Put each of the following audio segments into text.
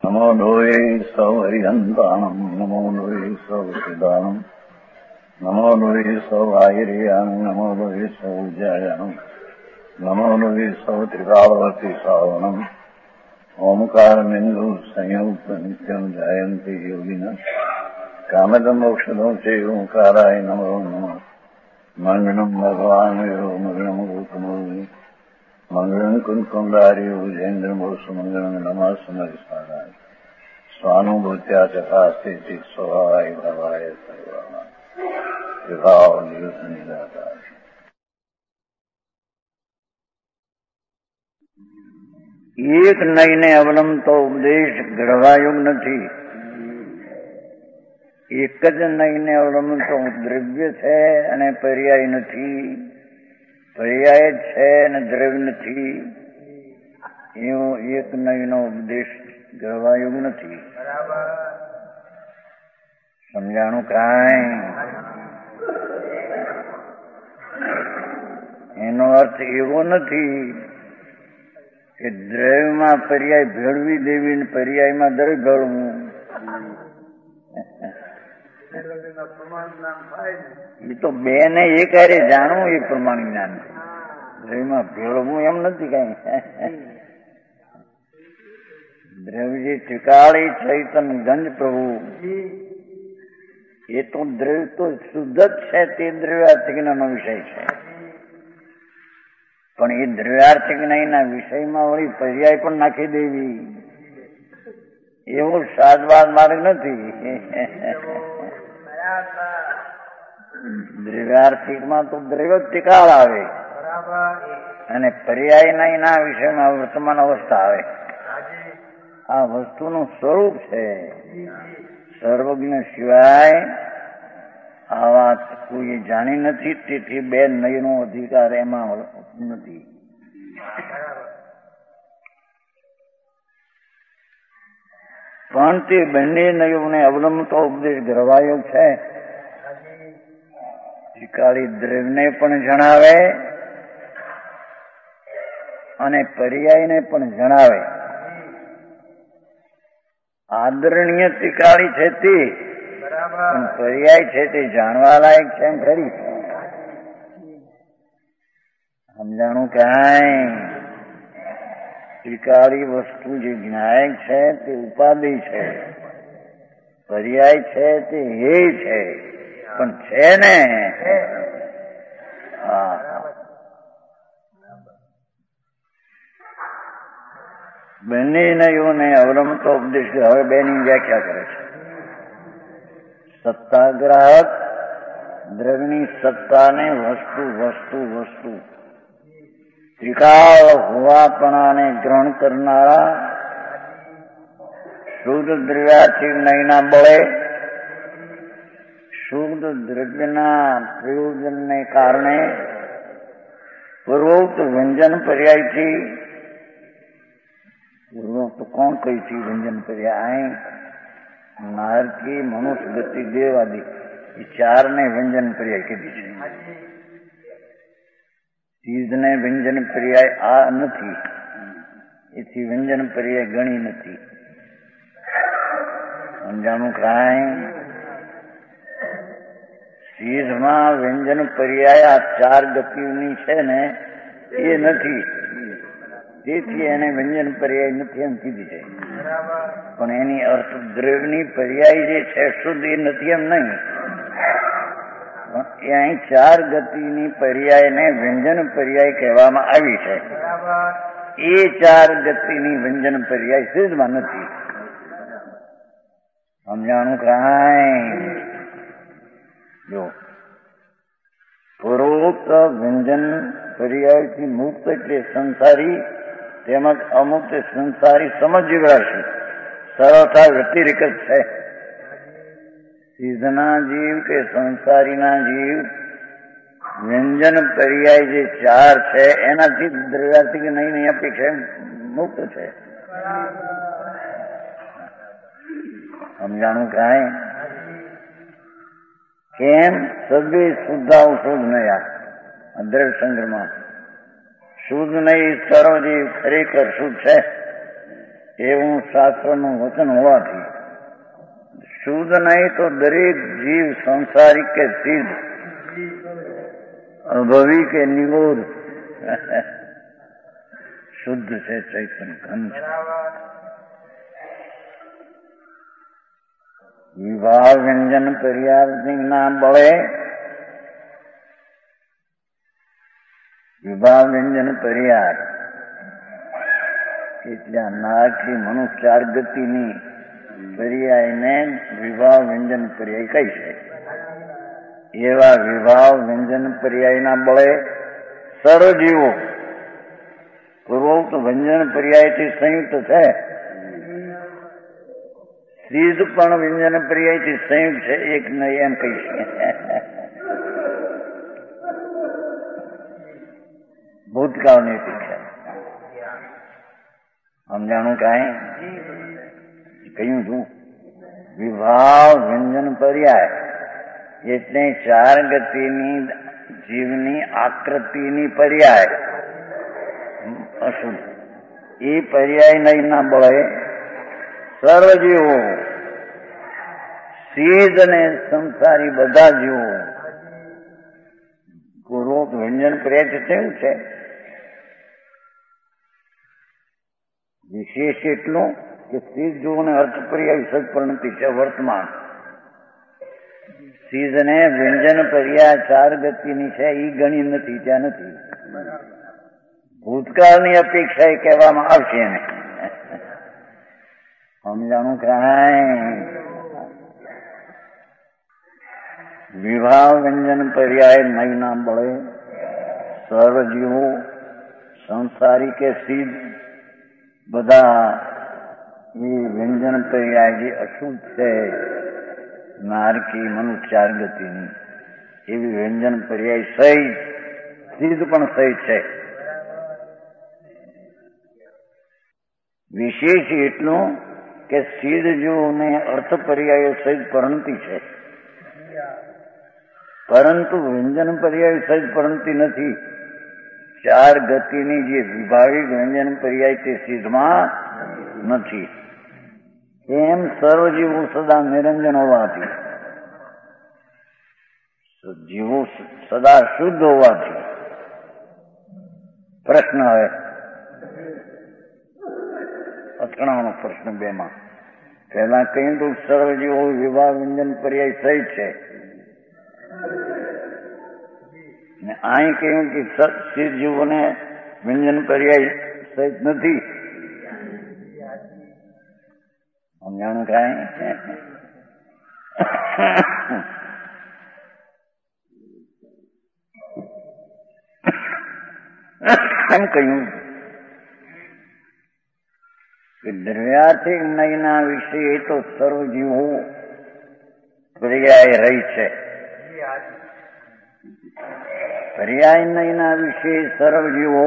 નમો લોહે સૌ હરિહંતાણમ નમો લોહે સૌ સિદ્ધાણમ નમો લોહે સૌ આયર્યાણમ નમો લોહે સૌ જયાણમ નમો લોહે સૌ ત્રિકાળવતી સાવણમ ઓમકાર બિંદુ સંયુક્ત નિત્યમ જાયંતિ યોગિના કામદમ મોક્ષદો છે ઓંકારાય નમો નમઃ મંગળમ ભગવાન મંગળમ ગૌતમો મંગળમ કુંકુંડાર્યો જૈન્દ્રમોષ મંગળમ નમઃ સમરિસ્મરાય સ્વાનુભૂત્યા ચકાસ્તે સ્વભાવાય ભવાય સર્વાય વિભાવ નિયુત નિરાકાર. એક નયને અવલંબતો ઉપદેશ ઘડવાયો નથી. એક જ નયને અવલંબતો દ્રવ્ય છે અને પર્યાય નથી, પર્યાય છે અને દ્રવ્ય નથી, એવો એક નયનો ઉપદેશ ઘડવાયો નથી. સમજાણું કાંઈ? એનો અર્થ એવો નથી કે દ્રવ્યમાં પર્યાય ભેળવી દેવી ને પર્યાયમાં દ્રવ્ય ભેળવું. એ તો બે ને એક હારે જાણવું એ પ્રમાણ જ્ઞાન. દ્રવ્યમાં ભેળવું એમ નથી કઈ. દ્રવ્ય ઠિકાળી ચૈતન ગંજ પ્રભુ એ તો દ્રવ્ય તો શુદ્ધ જ છે, તે દ્રવ્યાર્થિક નો વિષય છે. પણ એ દ્રવ્યાર્થિક ના વિષયમાં વળી પર્યાય પણ નાખી દેવી એવો સાદવાદ મારે નથી. દ્રવ્યાર્થિકમાં તો દ્રવ્ય ટીકાળ આવે અને પર્યાય ના વિષયમાં વર્તમાન અવસ્થા આવે. આ વસ્તુનું સ્વરૂપ છે. સર્વજ્ઞ સિવાય આ વાત કોઈ જાણી નથી, તેથી બે નયનો અધિકાર એમાં નથી. પણ તે બંને નયોને અવલંબતો ઉપદેશ ઘડવાયો છે. ત્રિકાળી દ્રવ્યને પણ જણાવે અને પર્યાયને પણ જણાવે. આદરણીય ત્રિકાળી છે તે, પણ પર્યાય છે તે જાણવા લાયક છે એમ ખરી. સમજાણું કાંઈ? ત્રિકાળી વસ્તુ જે જ્ઞાયક છે તે ઉપાધિ છે, પર્યાય છે તે હે છે, પણ છે ને. બંને નયોને અવલંબતો ઉપદેશ હવે બેની વ્યાખ્યા કરે છે. સત્તાગ્રાહક દ્રવ્યની સત્તાને વસ્તુ વસ્તુ વસ્તુ, ત્રિકાળ હોવાપણાને ગ્રહણ કરનારા શુદ્ધ દ્રવ્યાર્થિક નયના બળે શુદ્ધ દ્રવ્યના પ્રયોજનને કારણે પૂર્વોક્ત વ્યંજન પર્યાયથી, પૂર્વોક્ત કોણ કઈ છે વ્યંજન પર્યાય? નારકી, મનુષ્ય, ગતિ, દેવ આદિ એ ચારને વ્યંજન પર્યાય કીધી છે. ચીજને વ્યંજન પર્યાય આ નથી, એથી વ્યંજન પર્યાય ગણી નથી. સમજાણું કાંઈ? ચીજમાં વ્યંજન પર્યાય આ ચાર ગતિની છે ને એ નથી, તેથી એને વ્યંજન પર્યાય નથી એમ કીધી છે. પણ એની અર્થ દ્રવ્યની પર્યાય જે છે શુદ્ધ એ નથી એમ નહીં. એ અહીં ચાર ગતિની પર્યાયને વ્યંજન પર્યાય કહેવામાં આવી છે. એ ચાર ગતિની વ્યંજન પર્યાય સિદ્ધમાં નથી. સમજાણું કાંઈ? જો પૂર્વોક્ત વ્યંજન પર્યાયથી મુક્ત એટલે સંસારી, તેમજ અમુક્ત સંસારી સમજ રાશિ સરળતા વ્યતિરિક્ત છે. સિદ્ધના જીવ કે સંસારીના જીવ વ્યંજન પર્યાય જે ચાર છે એનાથી દ્રવ્યાર્થિક નહીં અપેક્ષા મુક્ત છે. સમજાણું કાંઈ? કેમ? સદે શુદ્ધાઓ શુદ્ધ નયા દ્રવ્ય સંગ્રહમાં શુદ્ધ નહીં સર્વજીવ ખરેખર શુદ્ધ છે. એવું શાસ્ત્રનું વચન હોવાથી શુદ્ધ નહીં તો દરેક જીવ સંસારિક કે સિદ્ધ, અભવી કે નિબોધ શુદ્ધ છે, ચૈતન્ય ઘન છે. વિભાવ વ્યંજન પર્યાપ્તિના બળે વિભાવ વ્યંજન પર્યાય એટલે નારથી મનુષ્ય 4 ગતિની પર્યાયને વિભાવ વ્યંજન પર્યાય કહી છે. એવા વિભાવ વ્યંજન પર્યાયના બળે સર્વ જીવો પૂર્વોક્ત વ્યંજન પર્યાયથી સંયુક્ત છે. સિદ્ધ પણ વ્યંજન પર્યાયથી સંયુક્ત છે, એક નહીં એમ કહી છે. ભૂતકાળની અપેક્ષા સમજાણું કાંઈ કહ્યું છું. વિભાવ વ્યંજન પર્યાય એટલે 4 ગતિની જીવની આકૃતિની પર્યાય અશુદ્ધ. એ પર્યાય નહીંના બળે સર્વ જીવો સિદ્ધ અને સંસારી બધા જીવો પૂર્વોક્ત વ્યંજન પર્યાય કેવું છે? વિશેષ એટલું કે સિદ્ધ જીવોને અર્થ પર્યાય સજ પરિણતિ છે વર્તમાન. સિદ્ધ ને વ્યંજન પર્યાય 4 ગતિની છે, એ ગણી નથી, ત્યાં નથી. ભૂતકાળની અપેક્ષા એ કહેવામાં આવશે એને. સમજાણું કાંઈ? વિભાવ વ્યંજન પર્યાય નહીંના બળે સર્વ જીવો સંસારી કે સિદ્ધ બધા એ વ્યંજન પર્યાય જે અશુદ્ધ છે, નારકી મનુષ્ય 4 ગતિની એવી વ્યંજન પર્યાય સહિત સિદ્ધ પણ સહિત છે. વિશેષ એટલું કે સિદ્ધ જીવોને અર્થ પર્યાયો સહિત પરિણતિ છે, પરંતુ વ્યંજન પર્યાય સહિત પરિણતિ નથી. 4 ગતિની જે વિભાવિક વ્યંજન પર્યાય તે સિદ્ધમાં નથી. એમ સર્વ જીવો સદા નિરંજન હોવાથી, જીવો સદા શુદ્ધ હોવાથી. પ્રશ્ન હવે અથડાવાનો પ્રશ્ન 2માં. પહેલા કહ્યું તો સર્વ જીવો વિભાવ વ્યંજન પર્યાય સહિત છે, ને અહીં કહ્યું કે સિદ્ધ જીવોને વ્યંજન પર્યાય સહિત નથી. સમજાણું કાંઈ? એમ કહ્યું કે દ્રવ્યાર્થિક નયના વિશે તો સર્વ જીવો પર્યાય રહી છે. પર્યાય નયના વિશે સર્વ જીવો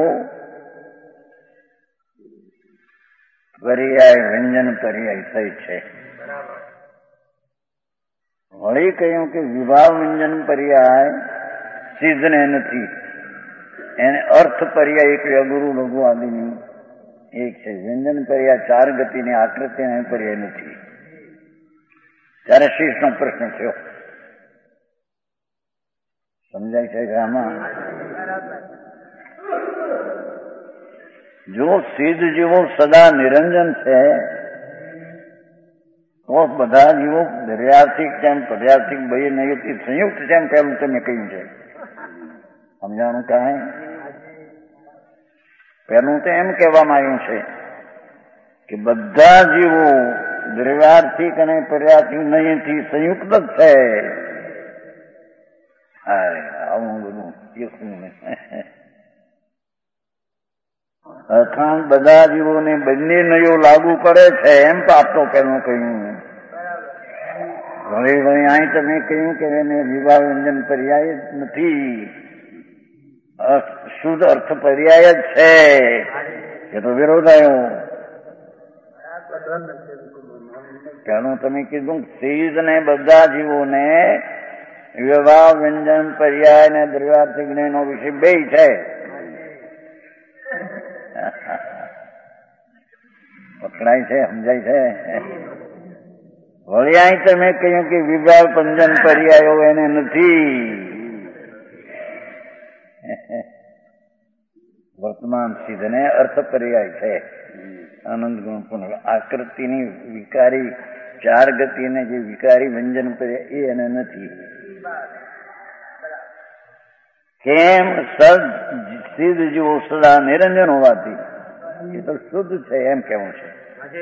પર્યાય વ્યંજન પર્યાય સહિત છે. વળી કહ્યું કે વિભાવ વ્યંજન પર્યાય સિદ્ધને નથી, એને અર્થ પર્યાય એક અગુરુ લઘુ આદિની એક છે. વ્યંજન પર્યાય 4 ગતિની આકૃતિ પર્યાય નથી. ત્યારે શીર્ષનો પ્રશ્ન થયો. સમજાય છે કે આમાં જો સિદ્ધ જીવો સદા નિરંજન છે તો બધા જીવો દર્યાર્થિક તેમ પર્યાર્થિક બે નૈતિક સંયુક્ત છે એમ પહેલું તમે કહ્યું છે. સમજાણું કાંઈ? પહેલું તો એમ કહેવામાં આવ્યું છે કે બધા જીવો દ્રવ્યાર્થિક અને પર્યાર્થિક નહીંથી સંયુક્ત જ છે. આવું બધું અર્થાત બધા જીવોને બંને નયો લાગુ પડે છે એમ તો આપતો પહેલું કહ્યું. વળી અહીં તમે કહ્યું કે એને વિભાવ વ્યંજન પર્યાય જ નથી, શુદ્ધ અર્થ પર્યાય જ છે. એ તો વિરોધ આવ્યો. પહેલું તમે કીધું સિદ્ધ ને બધા જીવોને વિભાવ વ્યંજન પર્યાય ને દ્રવ્યાર્થિક જ્ઞાનો વિશે બે છે. પકડાય છે, સમજાય છે? વળી અહીં તમે કહ્યું કે વિભાગ પંજન પર્યાયો એને નથી. વર્તમાન સિદ્ધને અર્થ પર્યાય છે. આનંદ ગુણ પુનઃ આકૃતિની વિકારી ચાર ગતિને જે વિકારી વ્યંજન પર્યાય એ એને નથી. કેમ? સિદ્ધ જેવો સદા નિરંજન હોવાથી એ તો શુદ્ધ છે એમ કેવું છે.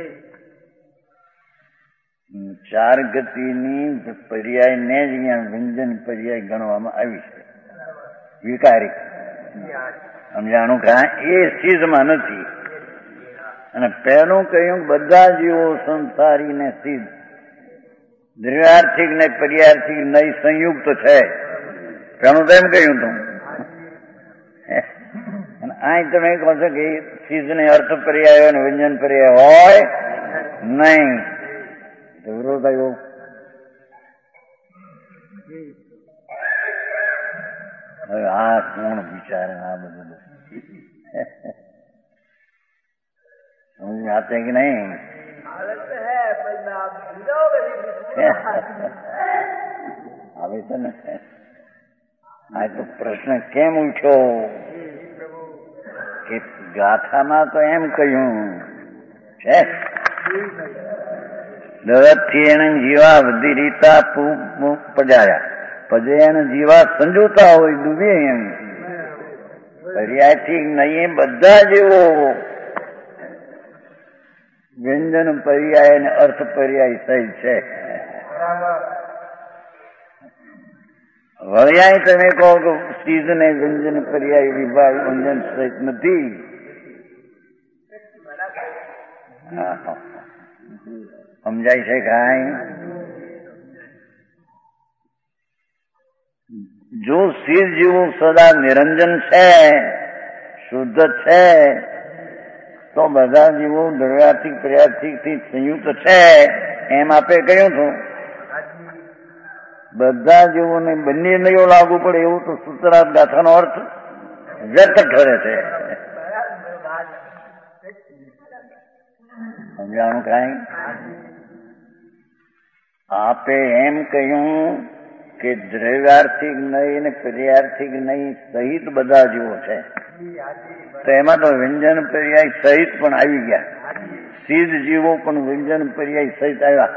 ચાર ગતિની પર્યાય ને જ અહીંયા વ્યંજન પર્યાય ગણવામાં આવી છે. વિકારી સમજાણું કા એ સિદ્ધમાં નથી. અને પહેલું કહ્યું બધા જીવો સંસારી ને સિદ્ધ દ્રવ્યાર્થિક ને પર્યાર્થિક નહીં સંયુક્ત છે. પહેલું તો એમ કહ્યું તું. અને અહીં તમે કહો છો કે સિદ્ધ ને અર્થ પર્યાય અને વ્યંજન પર્યાય હોય નહીં, તો વિરોધ આવ્યો. હવે આ કોણ વિચારે આ બધું આતે કે નહીં? આવે છે ને. આ તો પ્રશ્ન કેમ ઉઠ્યો કે ગાથામાં તો એમ કહ્યું છે દરદથી એને જીવા બધી રીતા પજાયા પજે એને જીવા સંજોતા હોય ડૂબે એમ પર્યાયથી નહીં બધા જેવો વ્યંજન પર્યાય અને અર્થ પર્યાય સહિત છે. વળ્યાય તમે કહો કે સિદ્ધ ને વ્યંજન પર્યાય વિભાગ વ્યંજન સહિત નથી. સમજાય છે કાંઈ? જો સિદ્ધ જેવું સદા નિરંજન છે, શુદ્ધ છે, તો બધા જીવો દ્રવ્યાર્થિક પર્યાર્થિક થી સંયુક્ત છે એમ આપે કહ્યું હતું. બધા જીવોને બંને નયો લાગુ પડે એવું તો સૂત્રાર્થ ગાથાનો અર્થ વ્યર્થ ઠરે છે. સમજાણું કાંઈ? આપે એમ કહ્યું કે દ્રવ્યાર્થિક નહીં ને પર્યાર્થિક નહીં સહિત બધા જીવો છે, તો એમાં તો વ્યંજન પર્યાય સહિત પણ આવી ગયા. સિદ્ધ જીવો પણ વ્યંજન પર્યાય સહિત આવ્યા.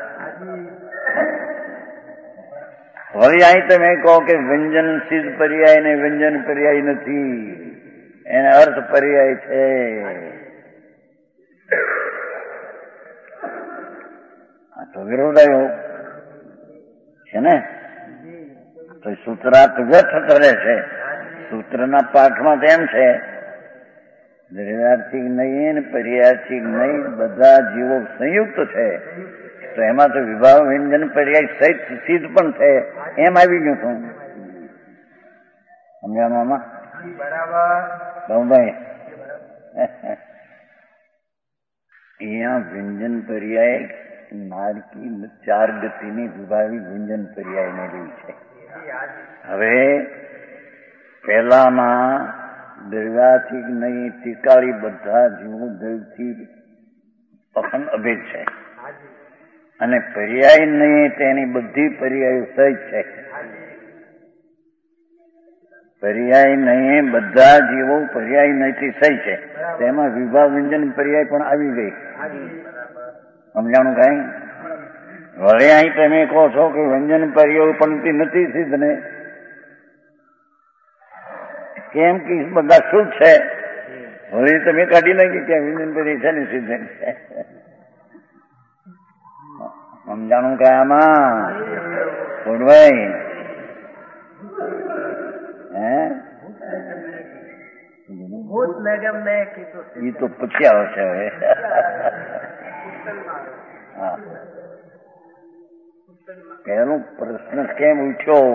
વળી અહીં તમે કહો કે વ્યંજન સિદ્ધ પર્યાય ને વ્યંજન પર્યાય નથી, એને અર્થ પર્યાય છે. આ તો વિરોધ આવ્યો છે ને. તો સૂત્રાર્થ વ્યર્થ કરે છે. સૂત્રના પાઠમાં તેમ છે દ્રવ્યાર્થિક નહીં પર્યાર્થિક નહીં બધા જીવો સંયુક્ત છે, તો એમાં તો વિભાવ વ્યંજન પર્યાય સહિત સિદ્ધ પણ છે એમ આવી ગયું છું. સમજાવવામાં ભાઈ અહીંયા વ્યંજન પર્યાય નારકી ચાર ગતિની વિભાવી વ્યંજન પર્યાય ને રહી છે. હવે પહેલામાં દ્રવ્યાર્થિક નહીં ટીકાળી બધા જીવો દ્રવથી અખંડ અભેદ છે, અને પર્યાય નહીં તેની બધી પર્યાયો સહિત છે. પર્યાય નહીં બધા જીવો પર્યાય નહીંથી સહી છે, તેમાં વિભાવ વ્યંજન પર્યાય પણ આવી ગઈ. સમજાણું કઈ? વળે અહીં તમે કહો છો કે વ્યંજન પર્યાય પણ નથી સિદ્ધ ને, કેમ કે બધા શુદ્ધ છે. વળી તમે કાઢી નાખી કે વ્યંજન પર્યાય છે ને સિદ્ધ છે. સમજાણું કે આમાં ભાઈ એ તો પછી આવશે. હવે હા, પેલો પ્રશ્ન કેમ ઉઠ્યો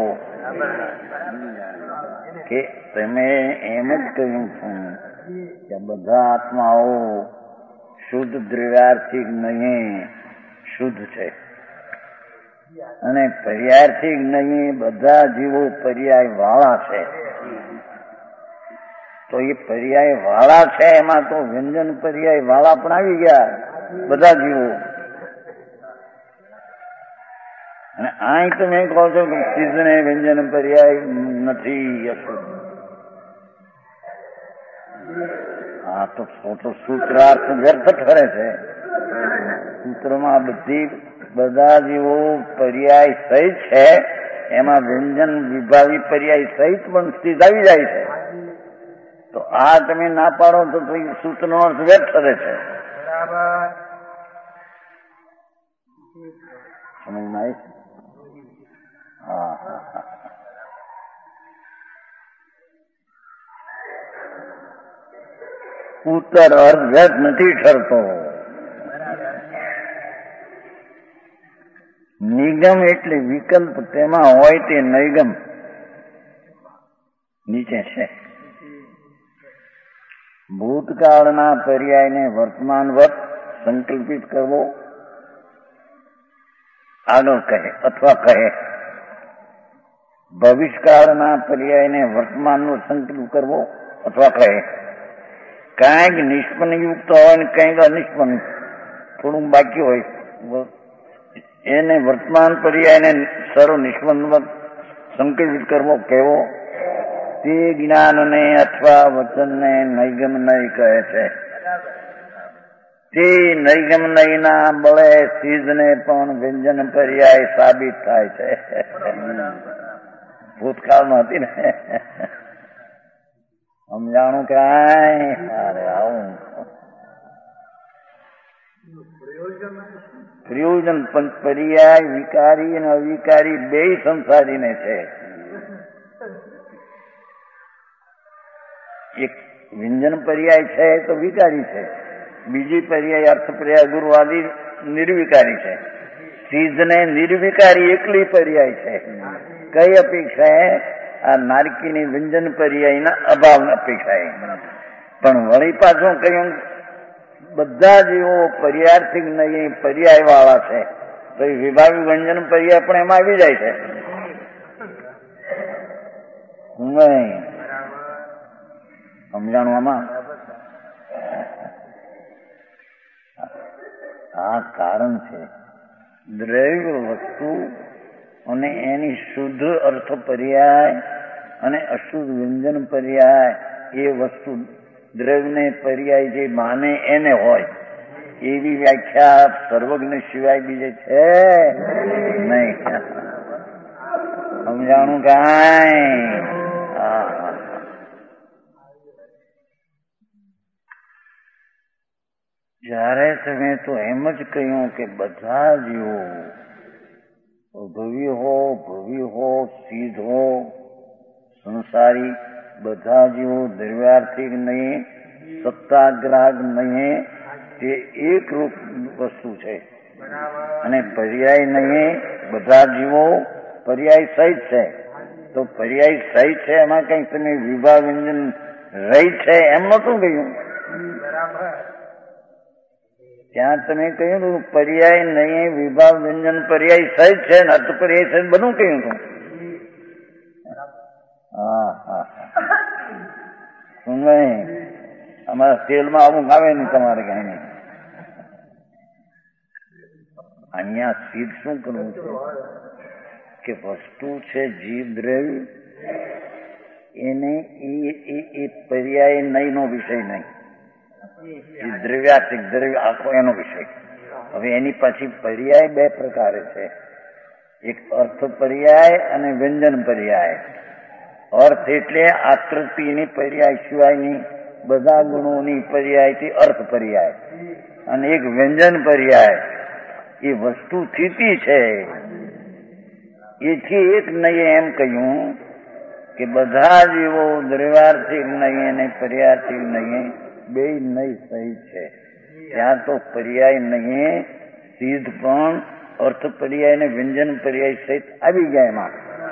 કે તમે એમ જ કહ્યું કે બધા આત્માઓ શુદ્ધ દ્રવ્યાર્થિક નહીં શુદ્ધ છે, અને પર્યાર્થિક નહીં બધા જીવો પર્યાય વાળા છે. તો એ પર્યાય વાળા છે એમાં તો વ્યંજન પર્યાય વાળા પણ આવી ગયા. બધા જીવો. અને અહીં તમે કહો છો કે સિદ્ધને વ્યંજન પર્યાય નથી અશુદ્ધ. હા તો સૂત્રાર્થ વ્યર્થ ઠરે છે. સૂત્રમાં બધા જીવો પર્યાય સહિત છે, એમાં વ્યંજન વિભાવી પર્યાય સહિત પણ સ્થિત આવી જાય છે. તો આ તમે ના પાડો તો સૂત્રનો અર્થ વ્યર્થ ઠરે છે. સમજમાં આવી? હા હા હા. ઉત્તર અર્થ વ્યર્થ નથી ઠરતો. નિગમ એટલે વિકલ્પ, તેમાં હોય તે નૈગમ નીચે છે. ભૂતકાળના પર્યાયને વર્તમાનવત સંકલ્પિત કરવો આગળ કહે અથવા કહે. ભવિષ્યકાળના પર્યાયને વર્તમાનનો સંકલ્પ કરવો અથવા કહે. કાંઈક નિષ્પન્ન યુક્ત હોય ને કંઈક અનિષ્પન્ન થોડું બાકી હોય, એને વર્તમાન પર્યાયને સર્વ નિષ્પન્ન સંકલ્પિત કરવો કહેવો. તે જ્ઞાનને અથવા વચનને નૈગમ નય કહે છે. તે નૈગમ નયના બળે સિદ્ધને પણ વ્યંજન પર્યાય સાબિત થાય છે. ભૂતકાળમાં હતી ને સમજાણું કાંઈ? અરે આવું પ્રયોજન પણ પર્યાય વિકારી અને અવિકારી બે સંસારીને છે. એક વ્યંજન પર્યાય છે તો વિકારી છે, બીજી પર્યાય અર્થ પર્યાય ગુરુવાદી નિર્વિકારી છે. સિદ્ધને નિર્વિકારી એકલી પર્યાય છે. કઈ અપેક્ષાએ? આ નારકીની વ્યંજન પર્યાયના અભાવની અપેક્ષાએ. પણ વળી પાછું કહ્યું બધા જીવો પર્યાર્થિક નહીં પર્યાય વાળા છે, તો એ વિભાવી વ્યંજન પર્યાય પણ એમાં આવી જાય છે. નહીં સમજાણું આમાં? આ કારણ છે. દ્રવ્ય વસ્તુ અને એની શુદ્ધ અર્થ પર્યાય અને અશુદ્ધ વ્યંજન પર્યાય એ વસ્તુ દ્રવ્યને પર્યાય જે માને એને હોય એવી વ્યાખ્યા સર્વજ્ઞ સિવાય બીજે છે નહીં. સમજાણું કાંઈ? હા. જ્યારે તમે તો એમ જ કહ્યું કે બધા જીવો ભવ્ય હો ભવ્ય હો સિદ્ધ હો સંસારી બધા જીવો દ્રવ્યાર્થિક નહીં સત્તાગ્રાહક નહીં, તે એક રૂપ વસ્તુ છે. અને પર્યાય નહીં, બધા જીવો પર્યાય સહિત છે. તો પર્યાય સહિત છે એમાં કઈ તમે વિભાગ વ્યંજન રહી છે એમ નતું કહ્યું. ત્યાં તમે કહ્યું હતું પર્યાય નહીં વિભાગ વ્યંજન પર્યાય સહિત છે ને અર્થ પર્યાય સહિત બધું કહ્યું હતું. હા હા સુનવાય અમારા તેલમાં અમુક આવે નહીં તમારે કઈ નહીં. અહીંયા સિદ્ધ શું કરવું છે કે વસ્તુ છે જીવ દ્રવ્ય એને એ પર્યાય નહીં નો વિષય નહીં, એ દ્રવ્યાર્થિક દ્રવ્ય આખો એનો વિષય. હવે એની પછી પર્યાય બે પ્રકારે છે, એક અર્થ પર્યાય અને વ્યંજન પર્યાય. અર્થ એટલે આકૃતિની પર્યાય સિવાયની બધા ગુણોની પર્યાયથી અર્થ પર્યાય. અને એક વ્યંજન પર્યાય એ વસ્તુ સ્થિતિ છે. એથી એક નહીં એમ કહ્યું કે બધા જીવો દ્રવ્યાર્થિક નહીં અને પર્યાર્થિક નહીં બે નહીં સહિત છે. ત્યાં તો પર્યાય નહીં સિદ્ધ પણ અર્થ પર્યાય ને વ્યંજન પર્યાય સહિત આવી ગયા એમાં.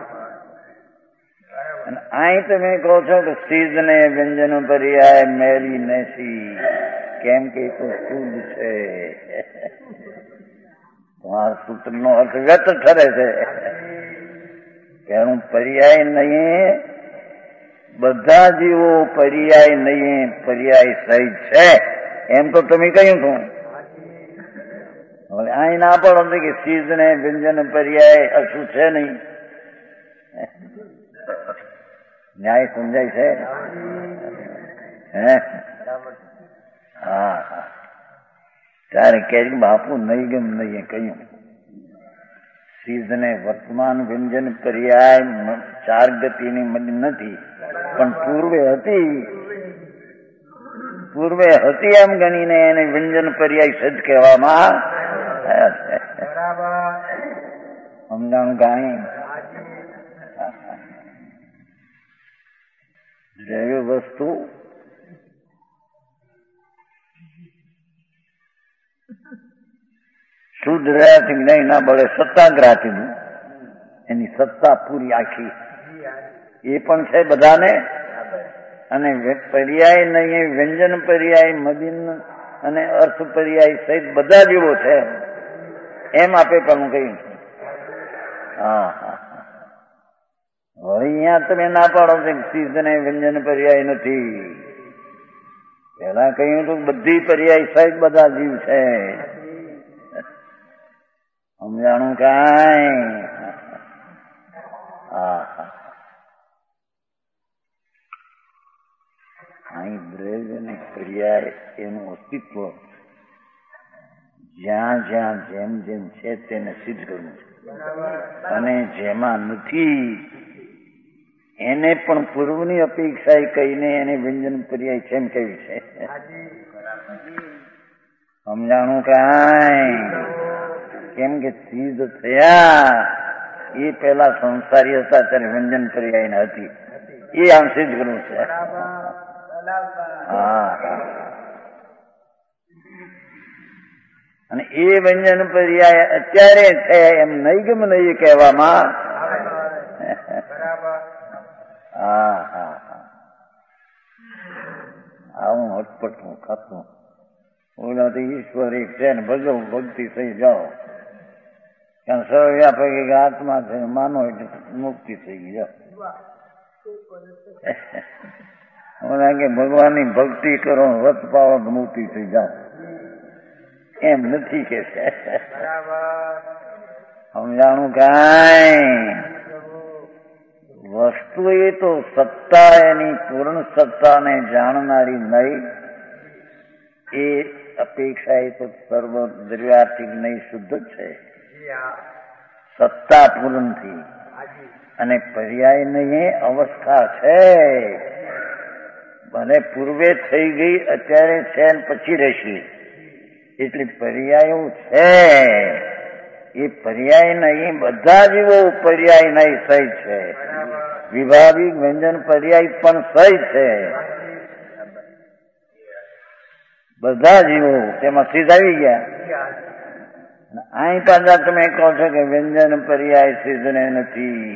અને અહીં તમે કહો છો કે સિદ્ધ ને વ્યંજન પર્યાય મેલી નેસી, કેમ કે એ તો શુદ્ધ છે. તમારા સૂત્ર નો અર્થ વ્યર્થ ઠરે છે. એનું પર્યાય નહીં, બધા જીવો પર્યાય નહીં પર્યાય સહિત છે એમ તો તમે કહ્યું હતું. હવે અહીં ના પડો કે ચીજ ને વ્યંજન પર્યાય અશું છે નહીં. ન્યાય સમજાય છે? હે? હા હા. ત્યારે કે બાપુ નહીં ગમ નહીં કહ્યું ચીજને વર્તમાન વ્યંજન પર્યાય ચાર ગતિની મળી નથી, પણ પૂર્વે હતી એમ ગણીને એને વ્યંજન પર્યાય સજ કહેવામાં સમજાણું કાંઈ દ્રવ્ય વસ્તુ શુદ્ધ રહ્યાથી નહીં ના બળે સત્તાગ્રહથી એની સત્તા પૂરી આખી એ પણ છે બધાને. અને પર્યાય નહીં વ્યંજન પર્યાય મદિન અને અર્થ પર્યાય સહિત બધા જેવો છે એમ આપે પણ કહ્યું. હા હા. હવે અહીંયા તમે ના પાડો કે ચીજ ને વ્યંજન પર્યાય નથી. પેલા કહ્યું તો બધી પર્યાય સહિત બધા જીવ છે. સમજાણું કાંઈ? હા હા. અહીં દ્રવ્ય ને પર્યાય એનું અસ્તિત્વ જ્યાં જ્યાં જેમ જેમ છે તેને સિદ્ધ કરવું છે, અને જેમાં નથી એને પણ પૂર્વની અપેક્ષા કહીને એને વ્યંજન પર્યાય છે એમ કહ્યું છે. સમજાણું કાંઈ? કેમ કે ચીજ થયા એ પેલા સંસારી હતા ત્યારે વ્યંજન પર્યાય હતી, એ આમ સિદ્ધ કરવું છે. હા. અને એ વ્યંજન પર્યાય અત્યારે છે એમ નૈગમ નહીં કહેવામાં. હા હા હા. આવું હટપટ હું ખાતું ઓલાથી ઈશ્વર એક છે ને ભક્તિ થઈ જાઓ કારણ સર્વવ્યાપક આત્મા છે માનો એટલે મુક્તિ થઈ ગઈ જાઓ. ઓલા કે ભગવાનની ભક્તિ કરો વ્રત પાળો મુક્તિ થઈ જાઓ એમ નથી કે છે. સમજાણું કાંઈ? વસ્તુ એ તો સત્તા એની પૂર્ણ સત્તાને જાણનારી નહીં એ અપેક્ષા એ તો સર્વ દ્રવ્યાર્થિક નહીં શુદ્ધ છે સત્તા પૂર્ણથી. અને પર્યાય નહીં અવસ્થા છે, ભલે પૂર્વે થઈ ગઈ અત્યારે છે ને પછી રહેશે એટલે પર્યાયો છે. એ પર્યાય નહીં બધા જીવો પર્યાય નહીં સહિત છે. વિભાવિક વ્યંજન પર્યાય પણ સહિત છે. બધા જીવો તેમાં સિદ્ધ આવી ગયા. અહીં પાછા તમે કહો છો કે વ્યંજન પર્યાય સિદ્ધ ને નથી.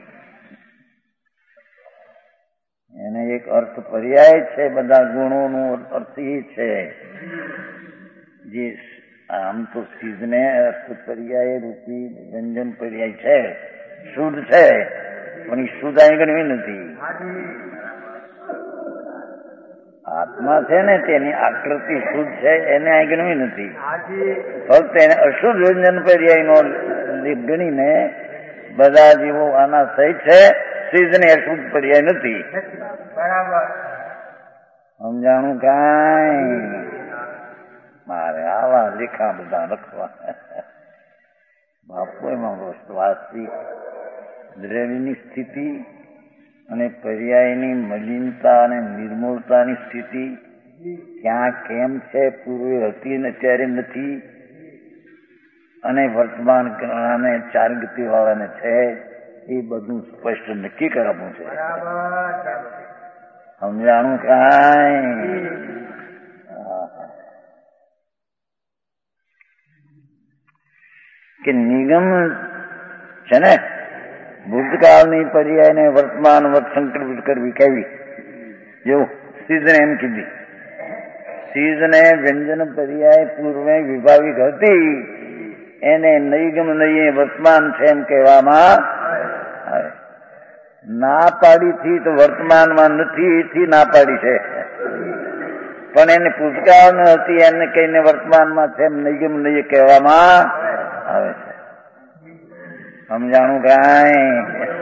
એને એક અર્થ પર્યાય છે, બધા ગુણોનો અર્થ એ છે જે આમ તો સિદ્ધ ને અર્થ પર્યાય રૂપી વ્યંજન પર્યાય છે, શુદ્ધ છે, પણ એ શુદ્ધ અહીં ગણવી નથી. આત્મા છે ને તેની આકૃતિ શુદ્ધ છે એને અહીં ગણવી નથી. ફક્ત એને અશુદ્ધ વ્યંજન પર્યાય નો ગણીને બધા જીવો આના સહિત છે, સિદ્ધ ને અશુદ્ધ પર્યાય નથી. સમજાણું કાંઈ? મારે આવા લેખા બધા લખવા. બાપુ એમાં વાસ્તવિક દ્રવ્યની સ્થિતિ અને પર્યાયની મલિનતા અને નિર્મૂળતાની સ્થિતિ ક્યાં કેમ છે, પૂર્વે હતી ને અત્યારે નથી, અને વર્તમાન અને ચાર ગતિ વાળાને છે એ બધું સ્પષ્ટ નક્કી કરવું છે. સમજાણું કાંઈ? કે નિગમ છે ને ભૂતકાળની પર્યાયને વર્તમાન વત સંકલ્પિત કરવી કેવી? જો સિદ્ધને એમ કીધી, સિદ્ધને વ્યંજન પર્યાય પૂર્વે વિભાવિક હતી એને નૈગમ નહીં વર્તમાન છે એમ કહેવામાં આવે. ના પાડી થી તો વર્તમાનમાં નથી એથી ના પાડી છે. પણ એને ભૂતકાળ હતી એને કહીને વર્તમાનમાં છે એમ નિગમ નહીં કહેવામાં આવે છે. સમજાણું કાંઈ?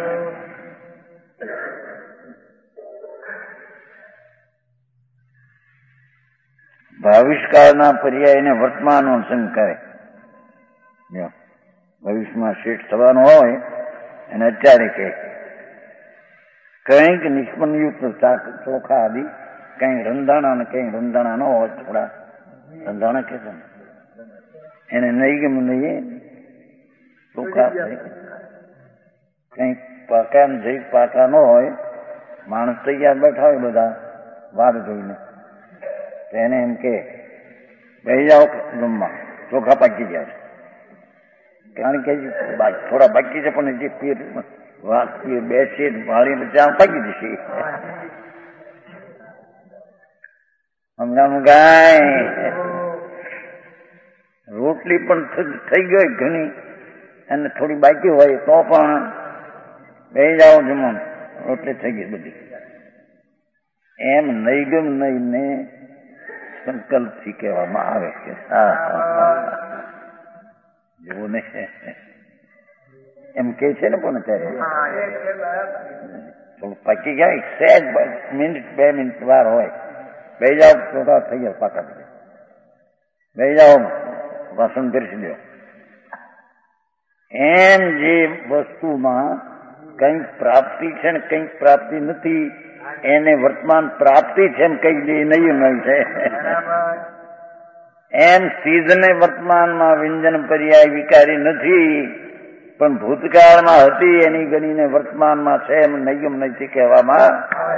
ભવિષ્યકાળના પર્યાયને વર્તમાનનો સંગ કરે. ભવિષ્યમાં શેઠ થવાનું હોય અને અત્યારે કે કંઈક નિષ્પન્નયુક્ત ચોખા આદિ કઈ રંધાણા ને કઈ રંધાણા ન હોય, થોડા રંધાણા કે છે એને નહીં ગમ નહીં ચોખા કઈક પાકા ને જઈ પાકા ન હોય, માણસ તૈયાર બેઠા હોય બધા વાત જોઈને, એને એમ કે બેસી જાઓ જમવા, ચોખા પાકી જાય. કારણ કે થોડા બાકી છે પણ જે પેટ વાત બેસી ભાળીને ત્યાં પાકી જશે. સમજાણું ગાય? રોટલી પણ થઈ ગઈ ઘણી અને થોડી બાકી હોય તો પણ બેસી જાઓ જમવાનું, રોટલી થઈ ગઈ બધી. એમ નૈગમ નઈને સંકલ્પથી કહેવામાં આવે છે. જેવું નહીં એમ કે છે ને, પણ અત્યારે થોડું પાકી ગયા સહેજ મિનિટ 2 મિનિટ વાર હોય, બે જાઓ ચોખા થઈ ગયા પાકા થઈ ગયા, બે જાઓ વાસણ પીરસી દો. એમ જે વસ્તુમાં કંઈક પ્રાપ્તિ છે ને કંઈક પ્રાપ્તિ નથી એને વર્તમાન પ્રાપ્તિ છે એમ કઈ દે નહીં છે. એમ સિદ્ધને વર્તમાનમાં વ્યંજન પર્યાય વિકારી નથી, પણ ભૂતકાળમાં હતી એની ગણીને વર્તમાનમાં છે એમ નિયમ નથી કહેવામાં.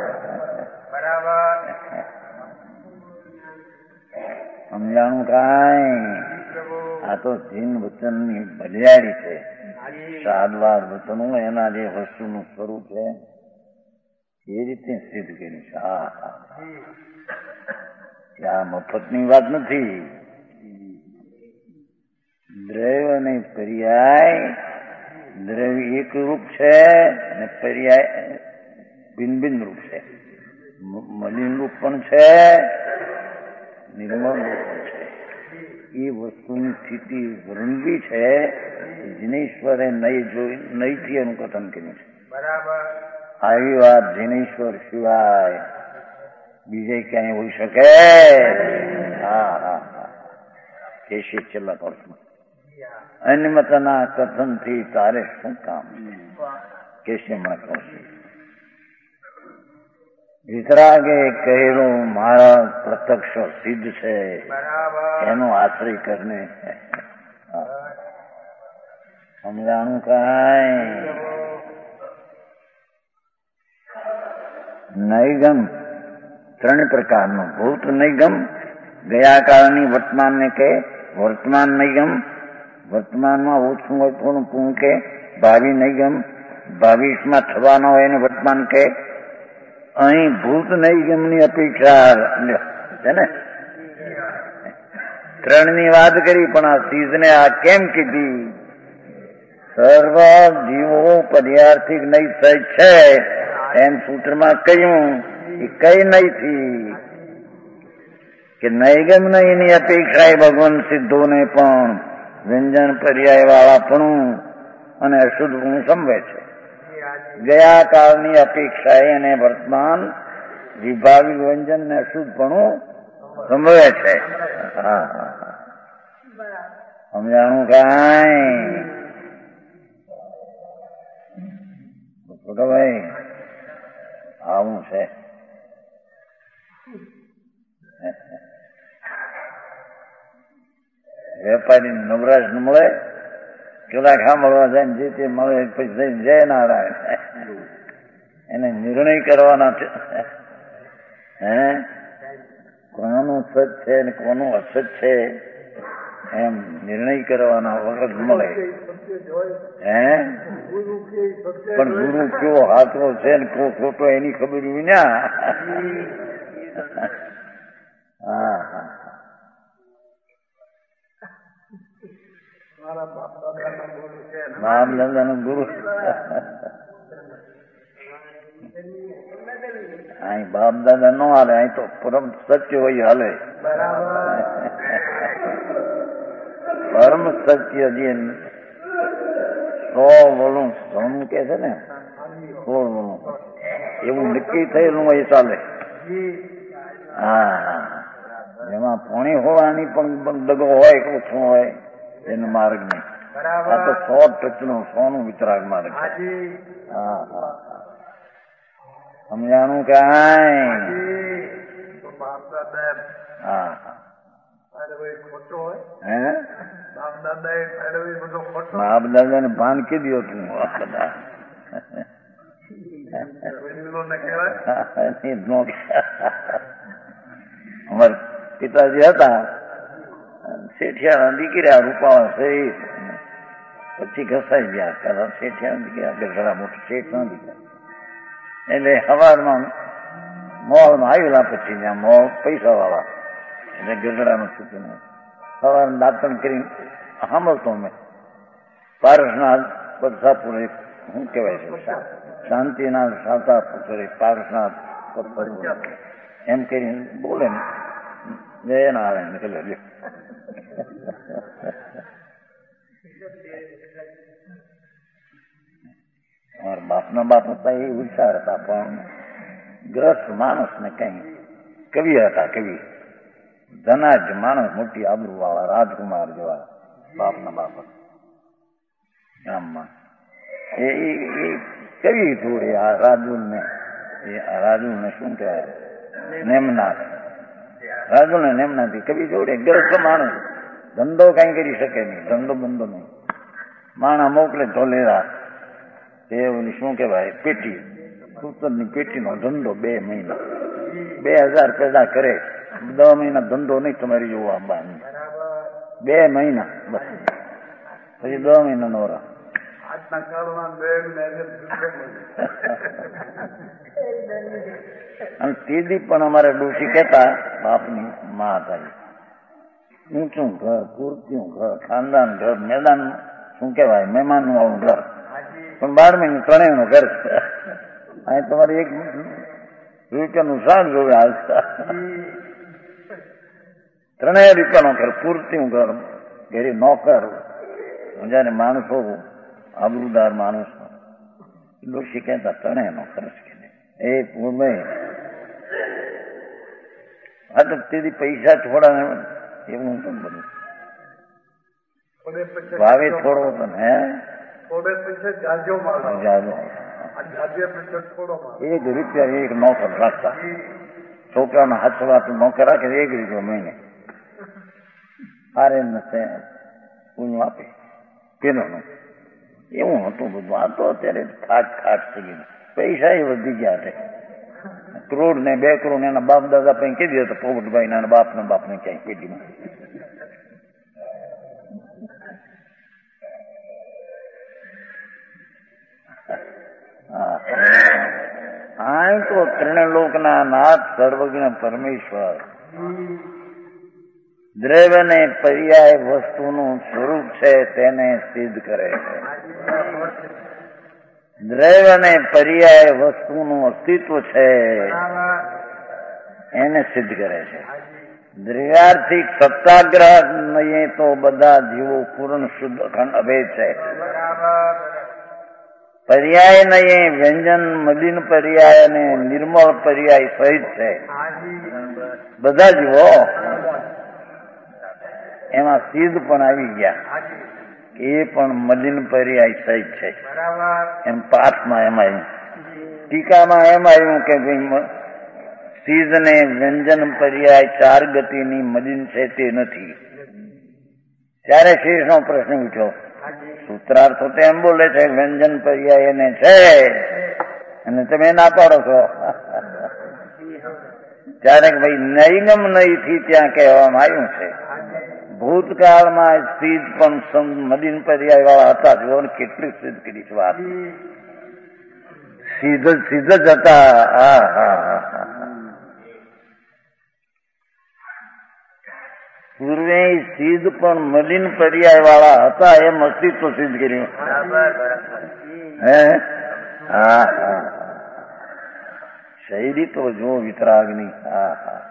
સમજાણું કાંઈ? આ તો જીન વચનની ભલિયાળી છે. સાદવાદ વચનો એના જે વસ્તુનું સ્વરૂપ છે એ રીતે સિદ્ધ કર્યું છે. આ મફતની વાત નથી. દ્રવ્ય અને પર્યાય, દ્રવ્ય એક રૂપ છે અને પર્યાય ભિન્ન ભિન્ન રૂપ છે. મલિન રૂપ પણ છે, નિર્મળ રૂપ પણ છે. એ વસ્તુની સ્થિતિ વર્ણવી છે. જીનેશ્વરે નહીંથી એનું કથન કર્યું છે. આવી વાત જીનેશ્વર સિવાય બીજે ક્યાંય હોઈ શકે? કેશે છેલ્લા વર્ષમાં અનિમતના કથનથી તારે શું કામ? કેશે મને કહું છું, વિતરાગે કહેલું મારા પ્રત્યક્ષ સિદ્ધ છે એનો આશ્રય કરને. સમજાણું કાંઈ? નૈગમ 3 પ્રકારનું. ભૂત નૈગમ ગયા કાળની વર્તમાનને કે, વર્તમાન નૈગમ વર્તમાનમાં ઓછું હોય થોડું પૂરું કે, ભાવિ નૈગમ ભાવિમાં થવાના હોય એને વર્તમાન કે. અહીં ભૂત નૈગમની અપેક્ષા છે ને 3ની વાત કરી, પણ આ સિદ્ધને આ કેમ કીધી? સર્વ જીવો પર્યાર્થિક નૈસય છે એમ સૂત્રમાં કહ્યું એ કઈ નહીંથી કે નૈગમ નહીની અપેક્ષા એ ભગવાન સિદ્ધોને પણ વ્યંજન પર્યાય વાળા પણ અને અશુદ્ધ ગુણ સંવે છે. ગયા કાળની અપેક્ષા એને વર્તમાન વિભાવિક વ્યંજન ને અશુદ્ધ પણ સંભવે છે. સમજાણું કાંઈ? છોટો ભાઈ આવું છે. વેપારી નવરાજ ન મળે, પેલા ખાંભળવા જાય ને જે તે મળે પછી જઈને જય નારાયણ એને નિર્ણય કરવાના છે. કોનું સત છે ને કોનું અસત છે એમ નિર્ણય કરવાના વખત મળે. પણ ગુરુ કેવો હાથો છે ને ખોટો એની ખબર વિના. બાપ દાદા નો ગુરુ. અહીં બાપ દાદા ન હાલે, અહીં તો પરમ સત્ય હોય હાલે. પરમ સત્ય જે 100 વલું સોનું કે છે ને, 16 વલું એવું નક્કી થયેલું હોય ચાલે. હા, એમાં પોણી હોવાની પણ દગો હોય કે ઓછું હોય એનો માર્ગ નહીં. આ તો 100% નું સોનું વિતરાગ માર્ગ. હા હા, સમજાણું કે હા બાપ દાદા ને ભાન કીધું હતું. અમારા પિતાજી હતા શેઠિયાના દીકરા, રૂપાળા શરીર, પછી ઘસાઈ ગયા. પેલા શેઠિયાના દીકરા, ગરગડા મોટા શેઠ ના દીકરા. એટલે સવારમાં મોલમાં આવેલા, પછી ત્યાં મોલ પૈસા વાળા એટલે ગરગડાનું છૂટું સવાર દાંતણ કરીને સાંભળતો મેં પારસનાથ પદસાપુરે, શું કહેવાય છે, શાંતિનાથ સાતાપુરે પારસનાથ એમ કરીને બોલે ને, જય નારાયણ એટલે મારા બાપના બાપ હતા એ હોશિયાર હતા, પણ ગ્રસ્ત માણસ ને કઈ કવિ હતા. કવિ ધનાજ માણસ, મોટી આબરૂ વાળા, રાજકુમાર જેવા બાપના બાપ ગામમાં. એ કવિ થોડી આ રાજુલ ને શું કહેવાય, નેમનાથ, રાજુલ ને નેમનાથ કવિ જોડે. ગ્રસ્ત માણસ, ધંધો કઈ કરી શકે નહીં, ધંધો બંધો નહીં. માણા મોકલે ધોલેરા, એ ઓલી શું કહેવાય પેટી, સૂતરની પેટીનો ધંધો 2 મહિના 2000 પેદા કરે. 10 મહિના ધંધો નહીં તમારી જોવા આવવાનું, 2 મહિના બસ, પછી 10 મહિના નોરા. અને તીદી પણ અમારે ડોશી કહેતા, બાપની માં હતા, ઊંચું ઘર, કુર્તીયું ઘર, ખાનદાન ઘર, મેદાન શું કહેવાય મહેમાન વાળું ઘર, પણ 12 મહિને 3 નું ઘર. અહીં તમારે 1 રૂપિયાનું શાક જોવે હાલતા, 3 રૂપિયાનું ઘર, પૂરતીયું ઘર, ઘરે નોકર. જયારે માણસો આબરૂદાર માણસ ડોશી કહેતા 3 નો ખર્ચ કે એ પૂર્ણ. હા તો તેથી પૈસા થોડા એવું તો બધું ભાવે થોડો હતો ને, હે 1 રૂપિયા 1 નોકર રાખતા. છોકરાનો હાથવા નોકર રાખે 1 રૂપિયા મહિને, હારે પૂરું આપે પેલોનું. એવું હતું બધું. આ તો અત્યારે ખાટ થઈ ગયું, પૈસા એ વધી ગયા છે. 1 કરોડ ને 2 કરોડ એના બાપ દાદા પછી કીધી હતો પોપટભાઈ ના બાપને ક્યાંય પેટીમાં. આ તો ત્રિણલોકના નાથ સર્વજ્ઞ પરમેશ્વર દ્રવ્યને પર્યાય વસ્તુનું સ્વરૂપ છે તેને સિદ્ધ કરે છે. દ્રવ્યને પર્યાય વસ્તુનું અસ્તિત્વ છે એને સિદ્ધ કરે છે. દ્રવ્યાર્થિક સત્યાગ્રહ નહીં તો બધા જીવો પૂર્ણ શુદ્ધ અખંડ અભેદ છે. પર્યાય નહીં વ્યંજન મલિન પર્યાય અને નિર્મળ પર્યાય સહિત છે. બધા જીવો એમાં સિદ્ધ પણ આવી ગયા, એ પણ મલિન પર્યાય સહિત છે. એમ પાઠમાં એમ આવ્યું, ટીકામાં એમ આવ્યું કે ભાઈ સિદ્ધ ને વ્યંજન પર્યાય 4 ગતિની મલિન છે તે નથી. ત્યારે શેષનો પ્રશ્ન ઉઠ્યો. સૂત્રાર્થો તો એમ બોલે છે વ્યંજન પર્યાય એને છે અને તમે ના પાડો છો. ત્યારે ભાઈ નૈગમ નહીથી ત્યાં કહેવામાં આવ્યું છે ભૂતકાળમાં સિદ્ધ પણ મલિન પર્યાય વાળા હતા. જો કેટલી સિદ્ધ કરી છે વાત, સિદ્ધ જ હતા. પૂર્વે સિદ્ધ પણ મલિન પર્યાય વાળા હતા એમ અસ્તિત્વ સિદ્ધ કર્યું. શૈલી તો જો વિતરાગની. હા હા,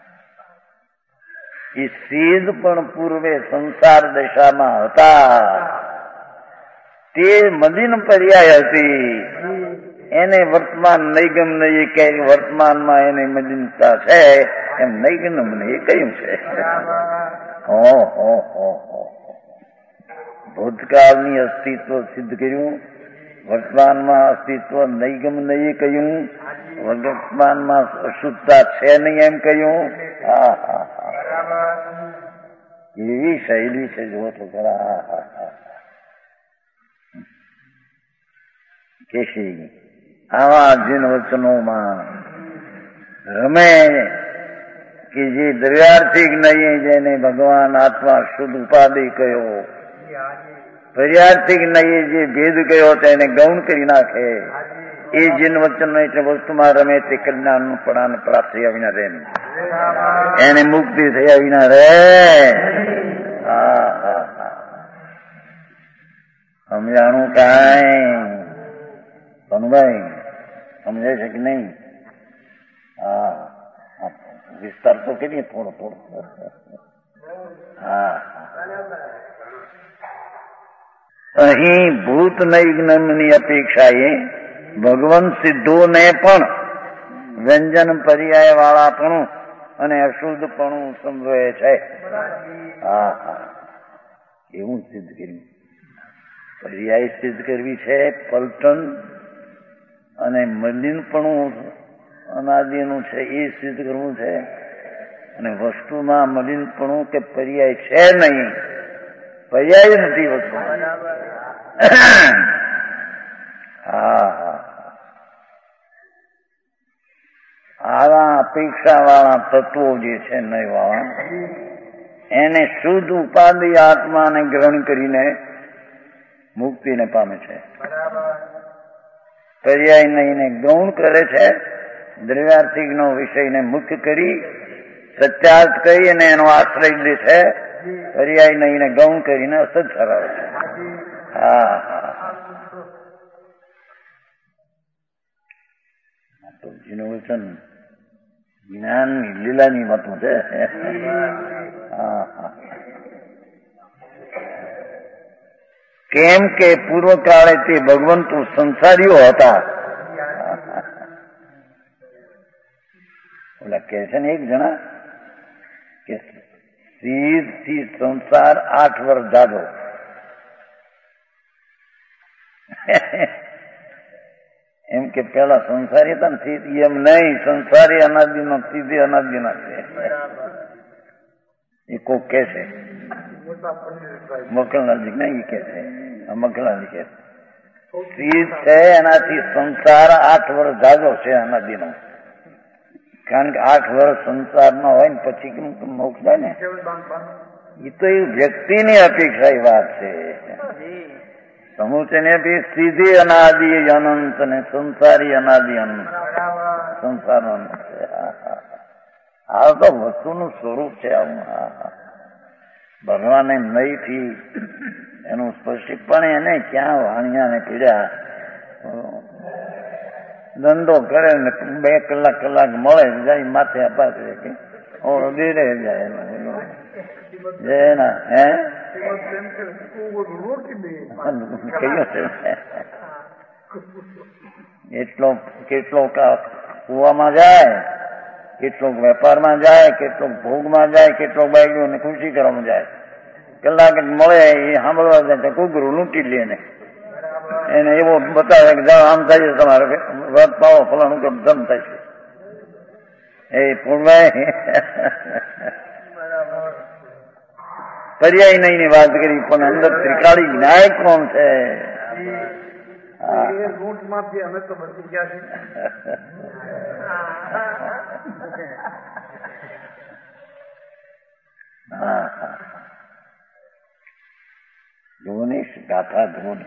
એ સિદ્ધ પણ પૂર્વે સંસાર દશામાં હતા. તે મલિન પર્યાય હતી. એને વર્તમાન નૈગમ નહીં કે વર્તમાનમાં એને મલિનતા છે એમ નૈગમ નહીં કહ્યું છે. ભૂતકાળની અસ્તિત્વ સિદ્ધ કર્યું, વર્તમાનમાં અસ્તિત્વ નૈગમ નહીં કહ્યું, વર્તમાનમાં અશુદ્ધતા છે નહીં એમ કહ્યું. હા હા હા, એવી શૈલી છે. જો તો ખરા. હા હા હા, કેશી આવા જીન વચનોમાં રમે કે જે દ્રવ્યાર્થિક નહીં, જેને ભગવાન આત્મા શુદ્ધ ઉપાધિ કહ્યો, પર્યાર્થિક નહીં જે ભેદ કહ્યો તેને ગૌણ કરી નાખે, એ જીન વચન એટલે વસ્તુમાં રમે તે કલ્યાણનું પડાન પ્રાપ્ત થયા વિના રહે, એને મુક્તિ થયા વિના રહે. હા હા હા, સમજાણું કાંઈ કનુભાઈ? સમજાય છે કે નહીં? હા, વિસ્તાર તો કરીએ થોડો થોડો. હા, અહીં ભૂત નૈજ્ઞની અપેક્ષાએ ભગવાન સિદ્ધોને પણ વ્યંજન પર્યાય વાળાપણું અને અશુદ્ધપણું સંભવે છે. હા હા, એવું સિદ્ધ કર્યું. પર્યાય સિદ્ધ કરવી છે, પલટન અને મલિનપણું અનાદિનું છે એ સિદ્ધ કરવું છે. અને વસ્તુમાં મલિનપણું કે પર્યાય છે નહીં, પર્યાય નથી વસ્તુ. હા હા, આવા અપેક્ષા વાળા તત્વો જે છે નહીં વાળા, એને શુદ્ધ ઉપાધિ આત્માને ગ્રહણ કરીને મુક્તિને પામે છે. પર્યાય નહીં ગૌણ કરે છે, દ્રવ્યાર્થિક નો વિષયને મુક્ત કરી સત્યાર્થ કહી અને એનો આશ્રય લે છે. પર્યાય નહીં ગૌણ કરીને અસત ઠરાવે છે. હા હા, તો જીનું વચન જ્ઞાનની લીલાની વાતો છે. હા હા, કેમ કે પૂર્વ કાળે તે ભગવંતો સંસારીઓ હતા. ઓલા કે છે ને એક જણા કે સીધથી સંસાર 8 વર્ષ જાગો. એમ કે પેલા સંસારી હતા ને સીધી, એમ નહીં, સંસારી અનાદિનો સીધી અનાદિના છે. એ કોક કે છે મકલનાજી નહીં, કે છે મકલનાજી કે સીધ છે એનાથી સંસાર 8 વર્ષ જાગો છે અનાદિનો. કારણ કે 8 વર્ષ સંસારમાં હોય ને પછી કેમ મોક્ષ થાય ને, એ તો એ વ્યક્તિની અપેક્ષા એ વાત છે. સમૂચને બી સીધી અનાદિ અનંત ને સંસારી અનાદિ અનંત, સંસાર અનંત છે. આ તો વસ્તુનું સ્વરૂપ છે. ભગવાને નહીથી એનું સ્પષ્ટીપણ એને ક્યાં વાણિયાને પીડ્યા. ધંધો કરે ને 2 કલાક મળે જાય માથે અપાસ કે ધીરે જાય એના. હે એટલો કેટલો કુવામાં જાય, કેટલોક વેપારમાં જાય, કેટલોક ભોગમાં જાય, કેટલોક બાઈકને ખુશી કરવામાં જાય. કલાક મળે એ સાંભળવા જાય કુકરું લૂંટી લે ને એને એવો બતાવે કે જાઓ આમ થાય છે તમારે વ્રત પાવો ફલાણું કે ધમ થાય છે. એ પૂર્વાય પર્યાય નહીં ની વાત કરી, પણ અંદર ત્રિકાળી ન્યાય કોણ છે? અમે તો બચી ગયા છીએ. જોની ગાથા ધૂન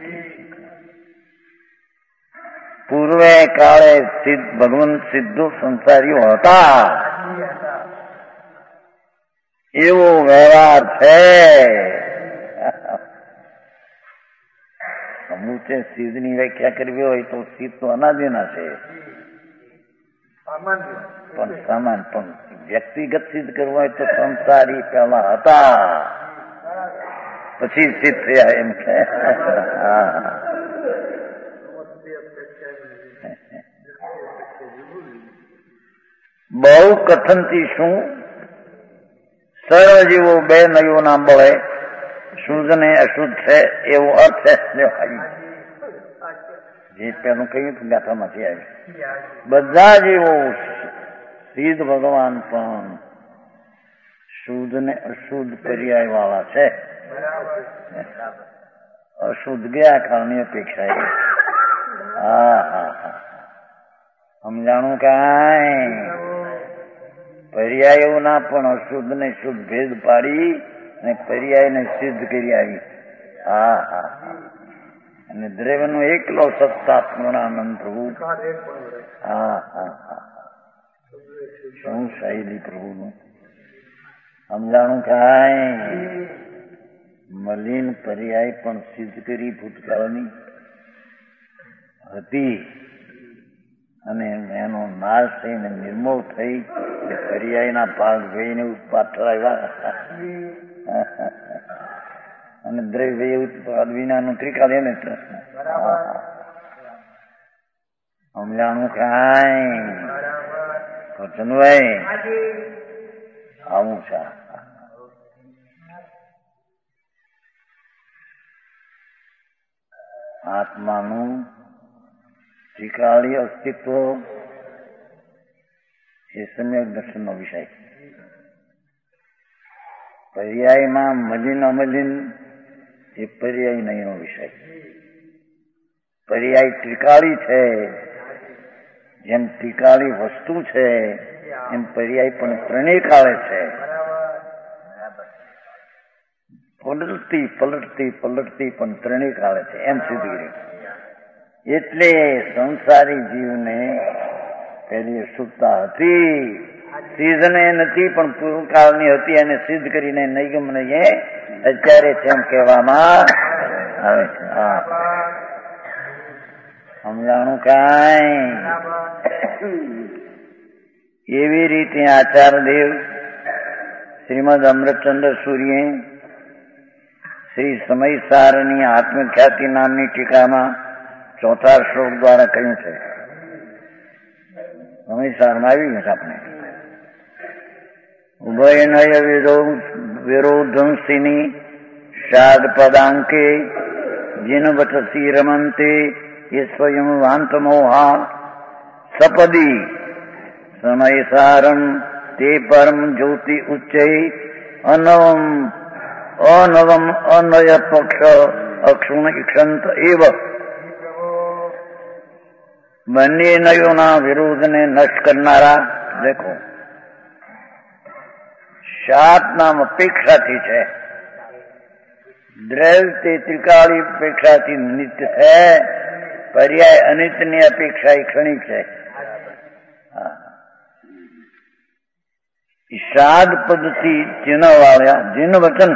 પૂર્વે કાળે ભગવાન સિદ્ધો સંસારીઓ હતા એવો વ્યવહાર છે. સમૂચે સિદ્ધની વ્યાખ્યા કરવી હોય તો સિદ્ધ તો અનાદિના છે. પણ સામાન પણ વ્યક્તિગત સિદ્ધ કરવું હોય તો સંસારી પહેલા હતા પછી સિદ્ધ થયા એમ કે બહુ કથનથી શું સર્વ જીવો બે નયોના બળે શુદ્ધ ને અશુદ્ધ છે એવો અર્થ જે પેલું કહ્યું ગાથામાંથી આવ્યું બધા જીવો સિદ્ધ ભગવાન પણ શુદ્ધ ને અશુદ્ધ પર્યાય વાળા છે. અશુદ્ધ ગયા કાળની અપેક્ષા હા હા હા સમજાણું કાંઈ પર્યાયો ના પણ અશુદ્ધ ને શુદ્ધ ભેદ પાડી અને પર્યાય ને સિદ્ધ કરી આવી. હા હા અને દ્રવ્ય નો એકલો સત્તા પૂર્ણાનંદ પ્રભુ. હા હા હા શું શૈલી પ્રભુનું સમજાણું કાંઈ મલિન પર્યાય પણ સિદ્ધ કરી ભૂતકાળની હતી અને એનો નાશ થઈને નિર્મૂળ થઈ પર્યાયના ભાગ ભઈને પાછળ આવ્યા અને દ્રવ્ય ઉત્પાદ વિનાનું ત્રિકાળ એને સમજાણું કાંઈ વચનભાઈ આવું છે. આત્માનું ત્રિકાળી અસ્તિત્વ એ સમ્યક દર્શનનો વિષય. પર્યાયમાં મલિન અમલિન એ પર્યાય નહીંનો વિષય. પર્યાય ત્રિકાળી છે, જેમ ત્રિકાળી વસ્તુ છે એમ પર્યાય પણ ત્રણેય કાળે છે. પલટતી પલટતી પલટતી પણ ત્રણેય કાળે છે એમ સિદ્ધ કર્યું. એટલે સંસારી જીવને પેલી અશુદ્ધતા હતી, સિદ્ધને નથી પણ પૂર્વકાળની હતી અને સિદ્ધ કરીને નૈગમ નહીં અત્યારે તેમ કહેવામાં આવે છે. હા સમજાણું કાંઈ એવી રીતે આચાર્યદેવ શ્રીમદ અમૃતચંદ્ર સૂર્યે શ્રી સમયસારની આત્મખ્યાતિ નામની ટીકામાં 4થા શ્લોક દ્વારા કહ્યું છે. સમયસારમાં આવી ગયું છે આપણે. ઉભયનય વિરોધંસિની શાદ પદાંકે જીનવટસી રમંતે એ સ્વયં વાંતમોહા સપદી સમયસારમ તે પરમ જ્યોતિ ઉચ્ચૈ અનવમ અનવમ અનય પક્ષ અક્ષુણ ઈક્ષંત એવ. બંને નયોના વિરોધને નષ્ટ કરનારા દેખો શાત નામ અપેક્ષાથી છે. દ્રવ્ય તે ત્રિકાળી અપેક્ષાથી નિત્ય છે, પર્યાય અનિત્યની અપેક્ષા એ ક્ષણિક છે. ઈશાદ પદથી ચિહ્ન વાળ્યા જીન વચન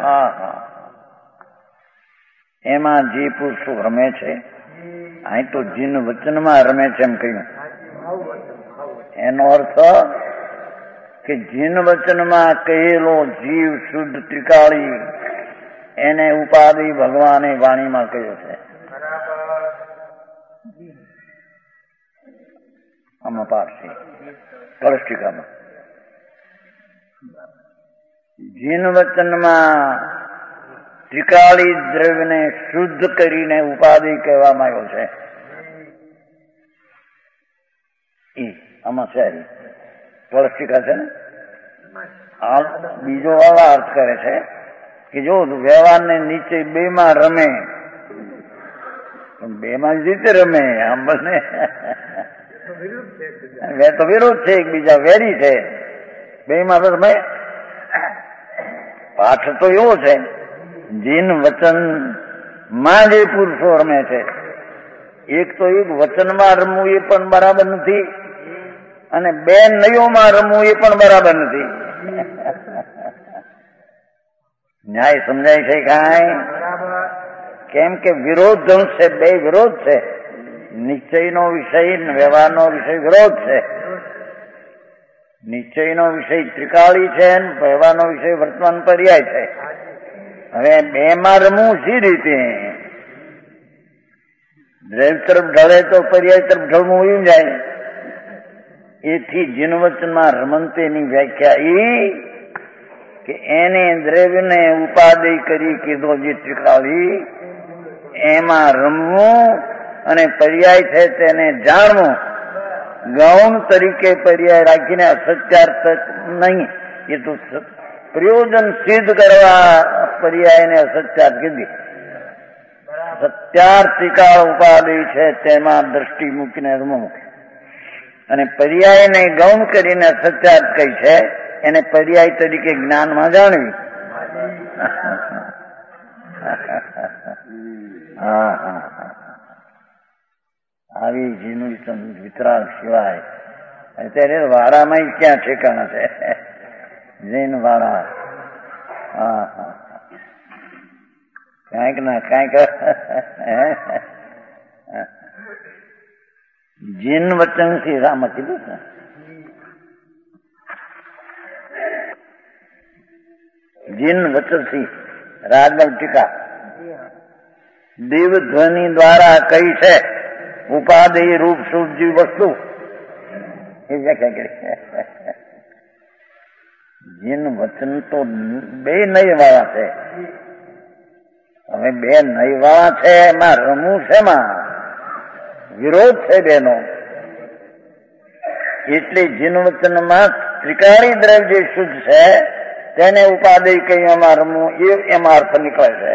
એમાં જે પુરુષો રમે છે અહીં તો જીન વચનમાં રમે છે એમ કહ્યું. એનો અર્થ કે જીન વચનમાં કહેલો જીવ શુદ્ધ ત્રિકાળી એને ઉપાધિ ભગવાને વાણીમાં કહ્યો છે. આમાં પાઠ છે કળષ્ટિકામાં. જીન વચનમાં ત્રિકાળી દ્રવ્યને શુદ્ધ કરીને ઉપાધિ કહેવામાં આવ્યો છે. આમાં છે કળષ્ટિકા છે ને. બીજો આવા અર્થ કરે છે કે જો વ્યવહારને નીચે બે માં રમે, બે માં જ રીતે રમે. આમ બને તો વિરોધ છે, એકબીજા વેરી છે. બે માં રમે. પાઠ તો એવો છે જીન વચન માં જે પુરુષો રમે છે, એક તો એક વચનમાં રમવું એ પણ બરાબર નથી અને બે નયોમાં રમવું એ પણ બરાબર નથી. ન્યાય સમજાય છે કાંઈ? કેમ કે વિરોધ ધંસ છે, બે વિરોધ છે. નિશ્ચયનો વિષય વ્યવહારનો વિષય વિરોધ છે. નિશ્ચયનો વિષય ત્રિકાળી છે અને વ્યવહારનો વિષય વર્તમાન પર્યાય છે. હવે બેમાં રમવું સી રીતે? દ્રવ્ય તરફ ઢળે તો પર્યાય તરફ ઢળવું એવું જાય. એથી જીનવચનમાં રમંતેની વ્યાખ્યા એ કે એને દ્રવ્યને ઉપાદેય કરી કીધો જે ત્રિકાળી, એમાં રમવું અને પર્યાય છે તેને જાણવું. ગૌણ તરીકે પર્યાય રાખીને અસત્યાર્થ નહીં, એ તો પ્રયોજન સિદ્ધ કરવા પર્યાયને અસત્યાર્થ કીધી. સત્યાર્થિકા ઉપાદેય છે તેમાં દ્રષ્ટિ મૂકીને રમવું, અને પર્યાયને ગૌણ કરીને અસત્યાર્થ કહી છે એને પર્યાય તરીકે જ્ઞાનમાં જાણવી. આવી જીનું વિતરાગ સિવાય અત્યારે વાડામાં ક્યાં ઠેકાણા છે? જૈન વાડા કાંઈક ના કાંઈક જીન વચન થી રામ કીધું ને, જીન વચન થી રાજલ ટીકા દેવ ધ્વનિ દ્વારા કઈ છે ઉપાદેય રૂપ સૂર્જી વસ્તુ એ વ્યાખ્યા કરી. જીન વચન તો બે નય વાળા છે. હવે બે નય વાળા છે એમાં રમવું છે, એમાં વિરોધ છે બેનો. એટલે જીન વચનમાં ત્રિકાળી દ્રવ્ય જે શુદ્ધ છે તેને ઉપાદેય કઈ એમાં રમવું એમાં અર્થ નીકળે છે.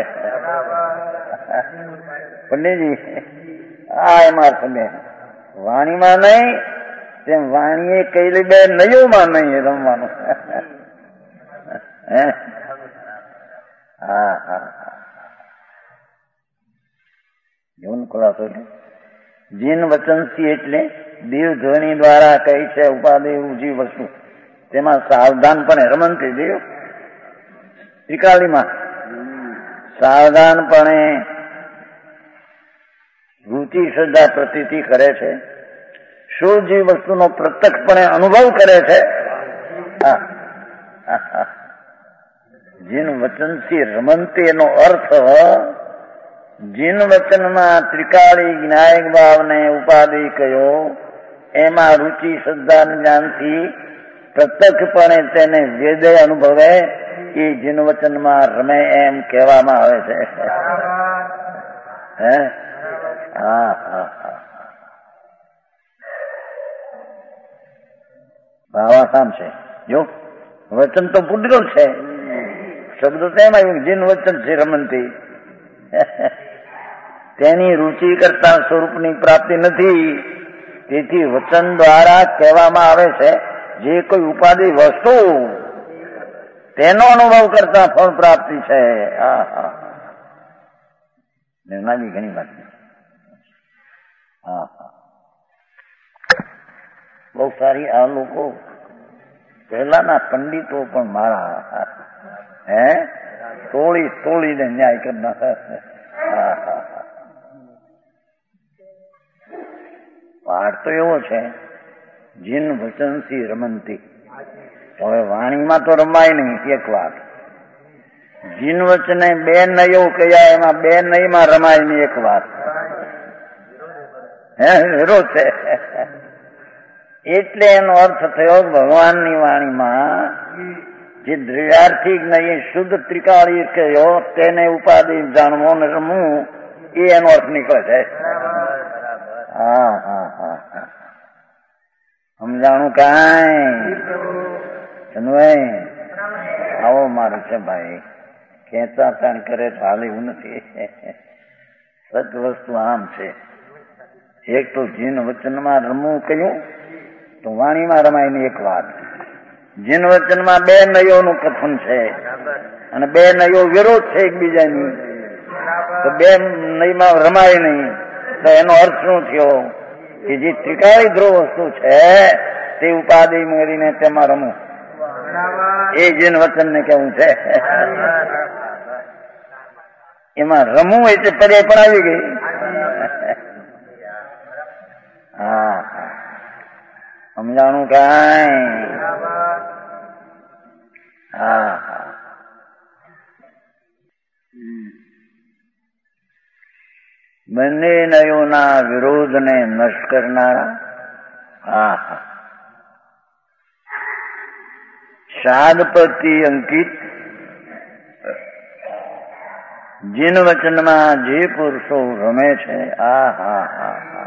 પંડિતજી આ એમાં અર્થ બે વાણીમાં નહીં, તેમ વાણીએ કહેલી બે નયોમાં નહીં રમવાનું. હા હા એવું ખુલાસો છે. જીન વચનસી એટલે દેવ ધ્વનિ દ્વારા કહી છે ઉપાદેય ઉજી વસ્તુ, તેમાં સાવધાનપણે રમંતી દેવ ત્રિકાળીમાં સાવધાનપણે રુચિ શ્રદ્ધા પ્રતીતિ કરે છે, શુજી વસ્તુનો પ્રત્યક્ષપણે અનુભવ કરે છે. જીન વચનથી રમંતી એનો અર્થ જીન વચનમાં ત્રિકાળી જ્ઞાયક ભાવને ઉપાધિ કયો, એમાં રુચિ શ્રદ્ધા જ્ઞાનથી પ્રત્યક્ષપણે તેને વેદે અનુભવે એ જીન વચનમાં રમે એમ કહેવામાં આવે છે. હે હા હા હા ભાવાસામ છે. જો વચન તો પુડ્યો છે, શબ્દ તેમાં જીન વચન છે રમંતી. તેની રુચિ કરતા સ્વરૂપની પ્રાપ્તિ નથી. તેથી વચન દ્વારા કહેવામાં આવે છે જે કોઈ ઉપાધિ વસ્તુ તેનો અનુભવ કરતા ફળ પ્રાપ્તિ છે. હા હા નિર્ણાજી ઘણી વાત. હા હા બહુ સારી. આ લોકો પહેલાના પંડિતો પણ મારા તોડી તોડીને ન્યાય કરનાર. પાઠ તો એવો છે જીન વચનથી રમંતી. હવે વાણીમાં તો રમાય નહીં. એક વાત જીન વચને બે નયો કયા, એમાં બે નયમાં રમાય નહીં. એક વાત વિરોધ છે. એટલે એનો અર્થ થયો ભગવાનની વાણીમાં જે દ્રવ્યાર્થિક નહીં શુદ્ધ ત્રિકાળી કયો તેને ઉપાધિ જાણવો ને રમવું, એ એનો અર્થ નીકળે છે. હા હા હા હા સમજાણું કાંઈ ચનભાઈ આવો મારું છે ભાઈ. ખેંચા તાણ કરે તો હાલ એવું નથી. સત વસ્તુ આમ છે. એક તો જીન વચનમાં રમવું કયું તો વાણીમાં રમાય ની એક વાત. જીન વચનમાં બે નયોનું કથન છે અને બે નયો વિરોધ છે એકબીજાની, તો બે નયમાં રમાય નહીં. તો એનો અર્થ શું થયો કે જે ત્રિકાળી ધ્રુવ વસ્તુ છે તે ઉપાધિ મેળવીને તેમાં રમવું, એ જીન વચન ને કેવું છે. એમાં રમવું એટલે પર્યાય પણ આવી ગઈ. હા સમજાણું કાંઈ હા હા બંને નયોના વિરોધને નષ્ટ કરનારા. હા હા શાદપતિ અંકિત જીન વચનમાં જે પુરુષો રમે છે. આ હા હા હા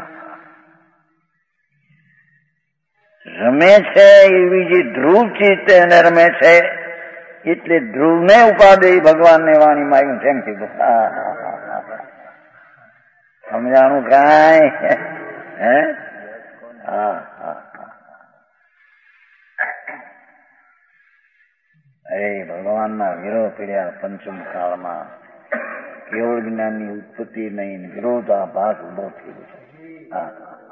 રમે છે એવી જે ધ્રુવ ચિત્ત એને રમે છે એટલે ધ્રુવને ઉપાધિ ભગવાનને વાણીમાં આવ્યું છે એમ કીધું. સમજાણું કાંઈ? હે હા હા અરે ભગવાનના વિરોધ પીડ્યા પંચમ કાળમાં કેવળ જ્ઞાનની ઉત્પત્તિ નહીં વિરોધાભાસ ઉભો થયો છે. હા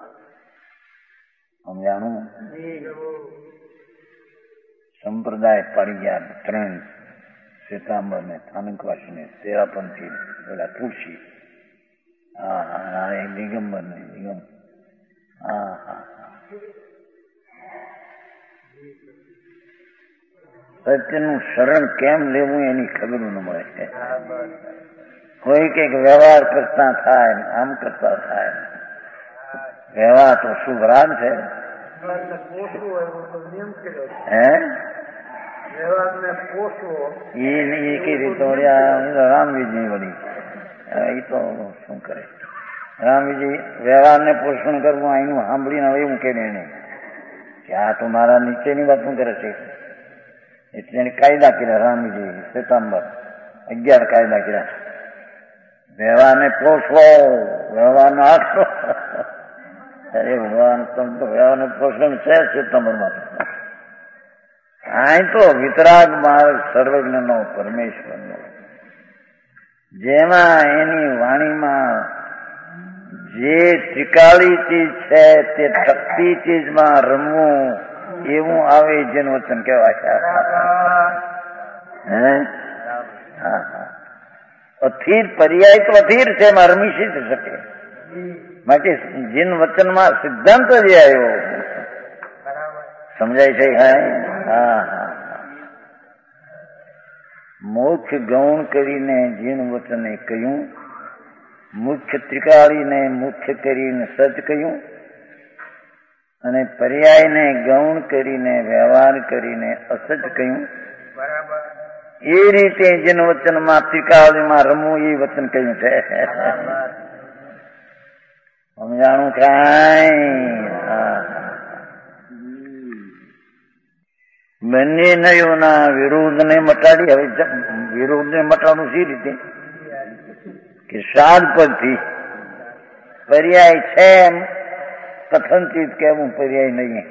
સમજાણું? સંપ્રદાય પાડી ગયા ત્રણ શ્વેતાંબર ને સ્થાનકવાસી ને તેરાપંથી પેલા તુલસી. હા હા એ દિગંબર ને દિગંબર. હા હા સત્યનું શરણ કેમ લેવું એની ખબર ન મળે. કોઈ કઈક વ્યવહાર કરતા થાય આમ કરતા થાય. વ્યવહાર તો શુભ રાગ છે. હે એ કીધી તો રામજીની વળી એ તો શું કરે. રામજી વ્યવહારને પોષણ કરવું એનું સાંભળીને હવે એવું કે એને કે આ તો મારા નીચેની વાત શું કરે છે. એટલે એને કાયદા કર્યા રામજી શ્વેતાંબર 11 કાયદા કર્યા. વ્યવહારને પોષવો વ્યવહારનો આશરો. અરે ભગવાન તમ તો વ્યવહારને પોષણ છે શ્વેતાંબરમાં. અહીં તો વિતરાગ માર્ગ સર્વજ્ઞનો પરમેશ્વરનો જેમાં એની વાણીમાં જે ત્રિકાળી ચીજ છે તે ટકતી ચીજમાં રમવું એવું આવે જેનું વચન કહેવાય. હે હા હા અથીર પર્યાય તો અથીર છે એમાં રમી શી શકે. માટે જીન વચનમાં સિદ્ધાંત જે આવ્યો સમજાય છે. હા હા મોક્ષ ગૌણ કરીને જીન વચને કહ્યું, મુખ્ય ત્રિકાળીને મુખ્ય કરીને સચ કહ્યું અને પર્યાયને ગૌણ કરીને વ્યવહાર કરીને અસચ કહ્યું. એ રીતે જીન વચનમાં ત્રિકાળીમાં રમવું એ વચન કહ્યું છે. સમજાણું કાંઈ? બંને નયોના વિરોધને મટાડી. હવે વિરોધને મટાડવું સી રીતે કે સાદ પરથી પર્યાય છે એમ કથનચિત કેવું પર્યાય નહીં.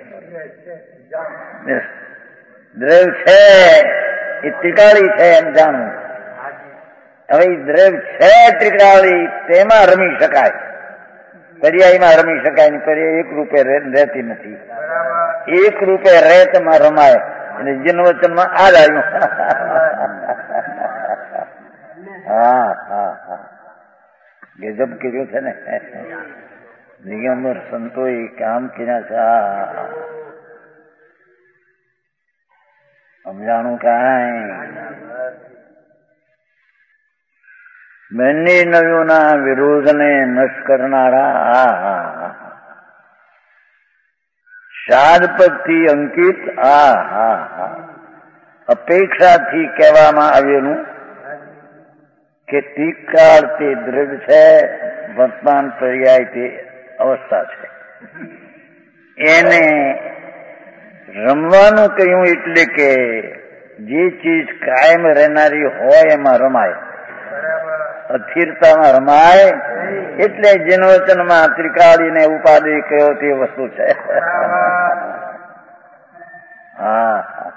દ્રવ છે એ ત્રિકાળી છે એમ જાણવું. હવે દ્રવ છે ત્રિકાળી તેમાં રમી શકાય, પર્યાયમાં રમી શકાય ને પર્યાય એક રૂપે રહેતી નથી. એક રૂપે રહે તેમાં રમાય અને જીન વચનમાં આ જ આવ્યું. હા હા હા ગજબ કર્યું છે ને દિગંબર સંતોએ કામ કર્યા છે. સમજાણું કાંઈ? બંને નયોના વિરોધને નષ્ટ કરનારા. શાદપદથી અંકિત. અપેક્ષાથી કહેવામાં આવેલું કે ટીકાળ તે દ્રવ્ય છે, વર્તમાન પર્યાય તે અવસ્થા છે. એને રમવાનું કહ્યું એટલે કે જે ચીજ કાયમ રહેનારી હોય એમાં રમાય, અસ્થિરતામાં રમાય. એટલે જીન વચનમાં ત્રિકાળીને ઉપાધિ કયો તે વસ્તુ છે. હા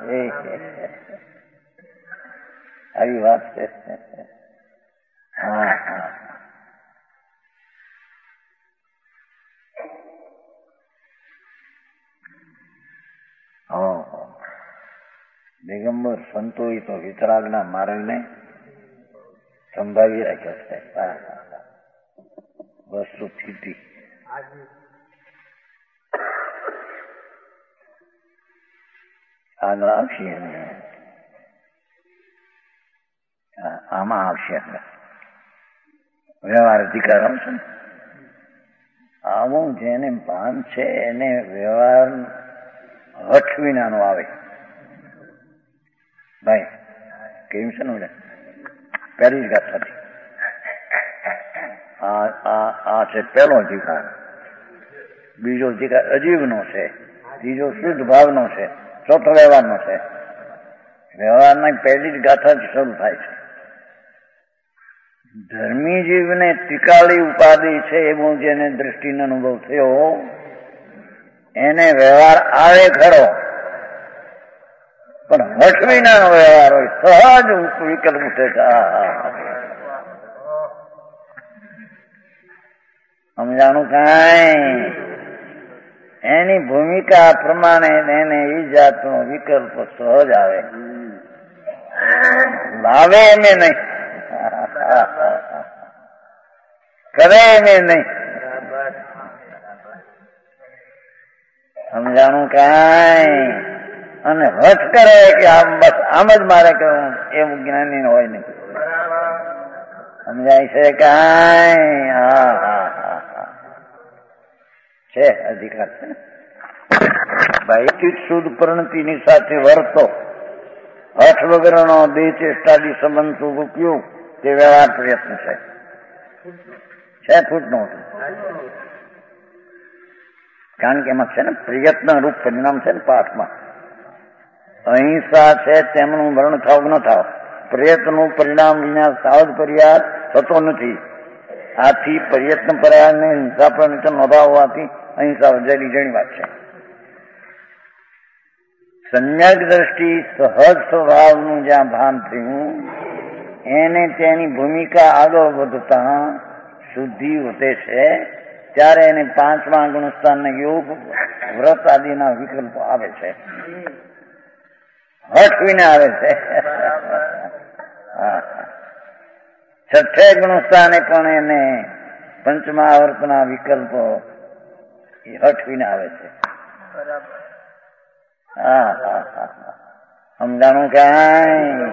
આવી વાત છે. હા હા દિગંબર સંતોએ તો વિતરાગના માર્ગને સંભાળી રાખ્યો છે. વસ્તુ સ્થિતિ આગળ આવશે. આમાં આવશે વ્યવહાર અધિકાર આવશે ને. આવું જેને ભાન છે એને વ્યવહાર હઠ વિનાનો આવે. ભાઈ કેવું છે ને પહેલી જ ગાથાથી આ છે પહેલો અધિકાર. બીજો અધિકાર અજીવનો છે, ત્રીજો શુદ્ધ ભાવનો છે, ચોથો વ્યવહારનો છે. વ્યવહારના પહેલી જ ગાથાથી શરૂ થાય છે. ધર્મી જીવને ત્રિકાળી ઉપાધિ છે એવું જેને દ્રષ્ટિનો અનુભવ થયો એને વ્યવહાર આવે ખરો, પણ હઠ વિનાનો વ્યવહાર હોય, સહજ વિકલ્પ ઉઠે છે. સમજાણું કાંઈ? એની ભૂમિકા પ્રમાણે એને એ જાતનો વિકલ્પ સહજ આવે, લાવે એમે નહીં, કરે એમે નહીં. સમજાણું કાંઈ? અને હઠ કરે કે આમ બસ આમ જ મારે કરવું એવું જ્ઞાની હોય નહીં. સમજાય છે કાંઈ? છે અધિકાર છે ને ભાઈ. શુદ્ધ પ્રણતિની સાથે વર્તો, હઠ વગરનો દેહ ચેષ્ટાદી સંબંધ શુભ ઉપયોગ તે વ્યવહાર પ્રયત્ન છે ફૂટનું. કારણ કે એમાં છે ને પ્રયત્ન રૂપ પરિણામ છે ને પાઠમાં. અહિંસા છે તેમનું મરણ થાવ ન થાવ, પ્રયત્નનું પરિણામ વિના સાવધ પર્યાદ થતો નથી. આથી પ્રયત્ન પર્યાદને હિંસા પર નોંધાવવાથી અહિંસા વધેલી ઘણી વાત છે. સમ્યક દ્રષ્ટિ સહજ સ્વભાવનું જ્યાં ભાન થયું એને તેની ભૂમિકા આગળ વધતા શુદ્ધિ વધે છે ત્યારે એને પાંચમા ગુણસ્થાનના યોગ વ્રત આદિના વિકલ્પો આવે છે, હઠ વિને આવે છે. છઠ્ઠે ગુણસ્થાને પણ એને પંચમા આવર્તના વિકલ્પો એ હઠ વિને આવે છે. સમજાણું કાંઈ?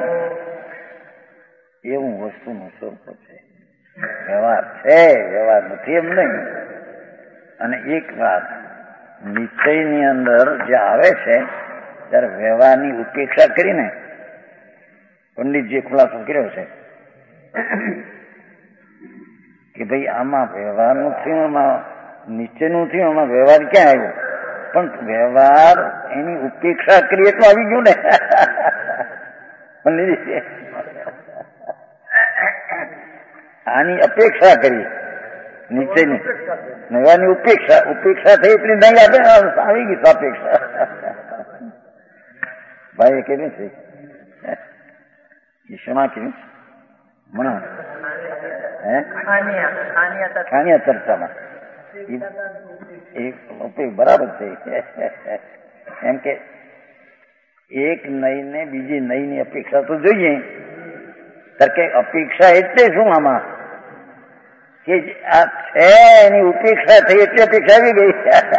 એવું વસ્તુનું સ્વરૂપ છે. વ્યવહાર છે, વ્યવહાર નથી એમ નહીં. અને એક વાત નિશ્ચયની અંદર જે આવે છે ત્યારે વ્યવહારની ઉપેક્ષા કરીને પંડિતજીએ ખુલાસો કર્યો છે કે ભાઈ આમાં વ્યવહારનું થયું, આમાં નિશ્ચયનું થયું, આમાં વ્યવહાર ક્યાં આવ્યો? પણ વ્યવહાર એની ઉપેક્ષા કરીએ તો આવી ગયું ને. આની અપેક્ષા કરી નિશ્ચયની, વ્યવહારની ઉપેક્ષા થઈ એટલી નહીં આપે, આવી ગઈ સાપેક્ષા. ભાઈ એ કેવી છે ઈશ્વરમાં કેવી મણા ખાનિયા ચર્ચામાં બરાબર છે. એમ કે એક નઈ ને બીજી નઈ ની અપેક્ષા તો જોઈએ. કે અપેક્ષા એટલે શું આમાં કે આ છે એની ઉપેક્ષા થઈ એટલે અપેક્ષા આવી ગઈ.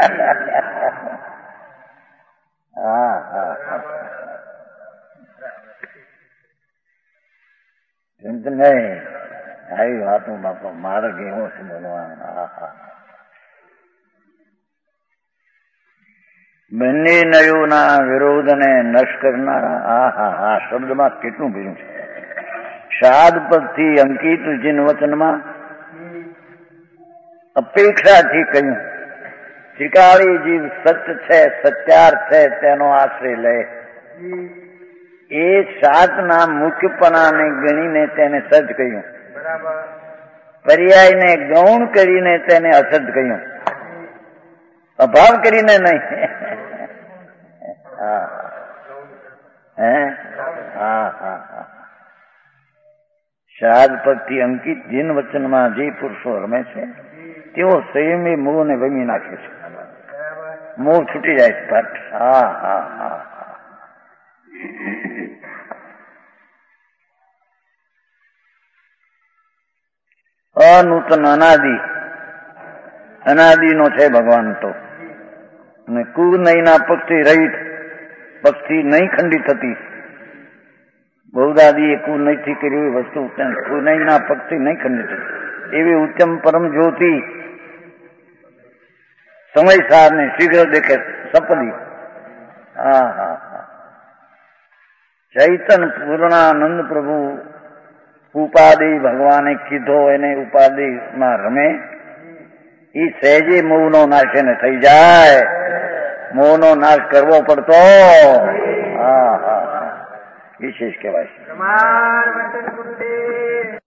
નહીં આવી વાતો બાપા માર્ગ એવો છે બોલવાનો. બંને નયોના વિરોધને નષ્ટ કરનારા આ શબ્દમાં કેટલું ભીનું છે. શાદ પદથી અંકિત જીન વચનમાં અપેક્ષાથી કહ્યું ત્રિકાળી જીવ સત્ય છે, સત્યાર્થ છે તેનો આશ્રય લે. એ સાતના મુખ્યપણાને ગણીને તેને સજ કહ્યું, પર્યાયને ગૌણ કરીને તેને અસદ કહ્યું, અભાવ કરીને નહીં. શાદ પદથી અંકિત જીન વચનમાં જે પુરુષો રમે છે તેઓ સંયમી મોહને વમી નાખે છે. મોહ છૂટી જાય છે. અનૂતન અનાદિનો છે ભગવાન તો, અને કુર નહીના પક્ષથી રહિત, પક્ષથી નહીં ખંડિત થતી બહુદાદીએ કુ નથી કર્યું એ વસ્તુ કુનૈના પગથી નહીં ખંડિત એવી ઉત્તમ પરમ જ્યોતિ સમય સારને શીઘ્ર દેખે સપદી. હા હા હા. ચૈતન પૂર્ણાનંદ પ્રભુ ઉપાધિ ભગવાને કીધો એને ઉપાધિમાં રમે એ સહેજે મોહનો નાશ એને થઈ જાય. મોહનો નાશ કરવો પડતો. હા હા વિશેષ કહેવાય.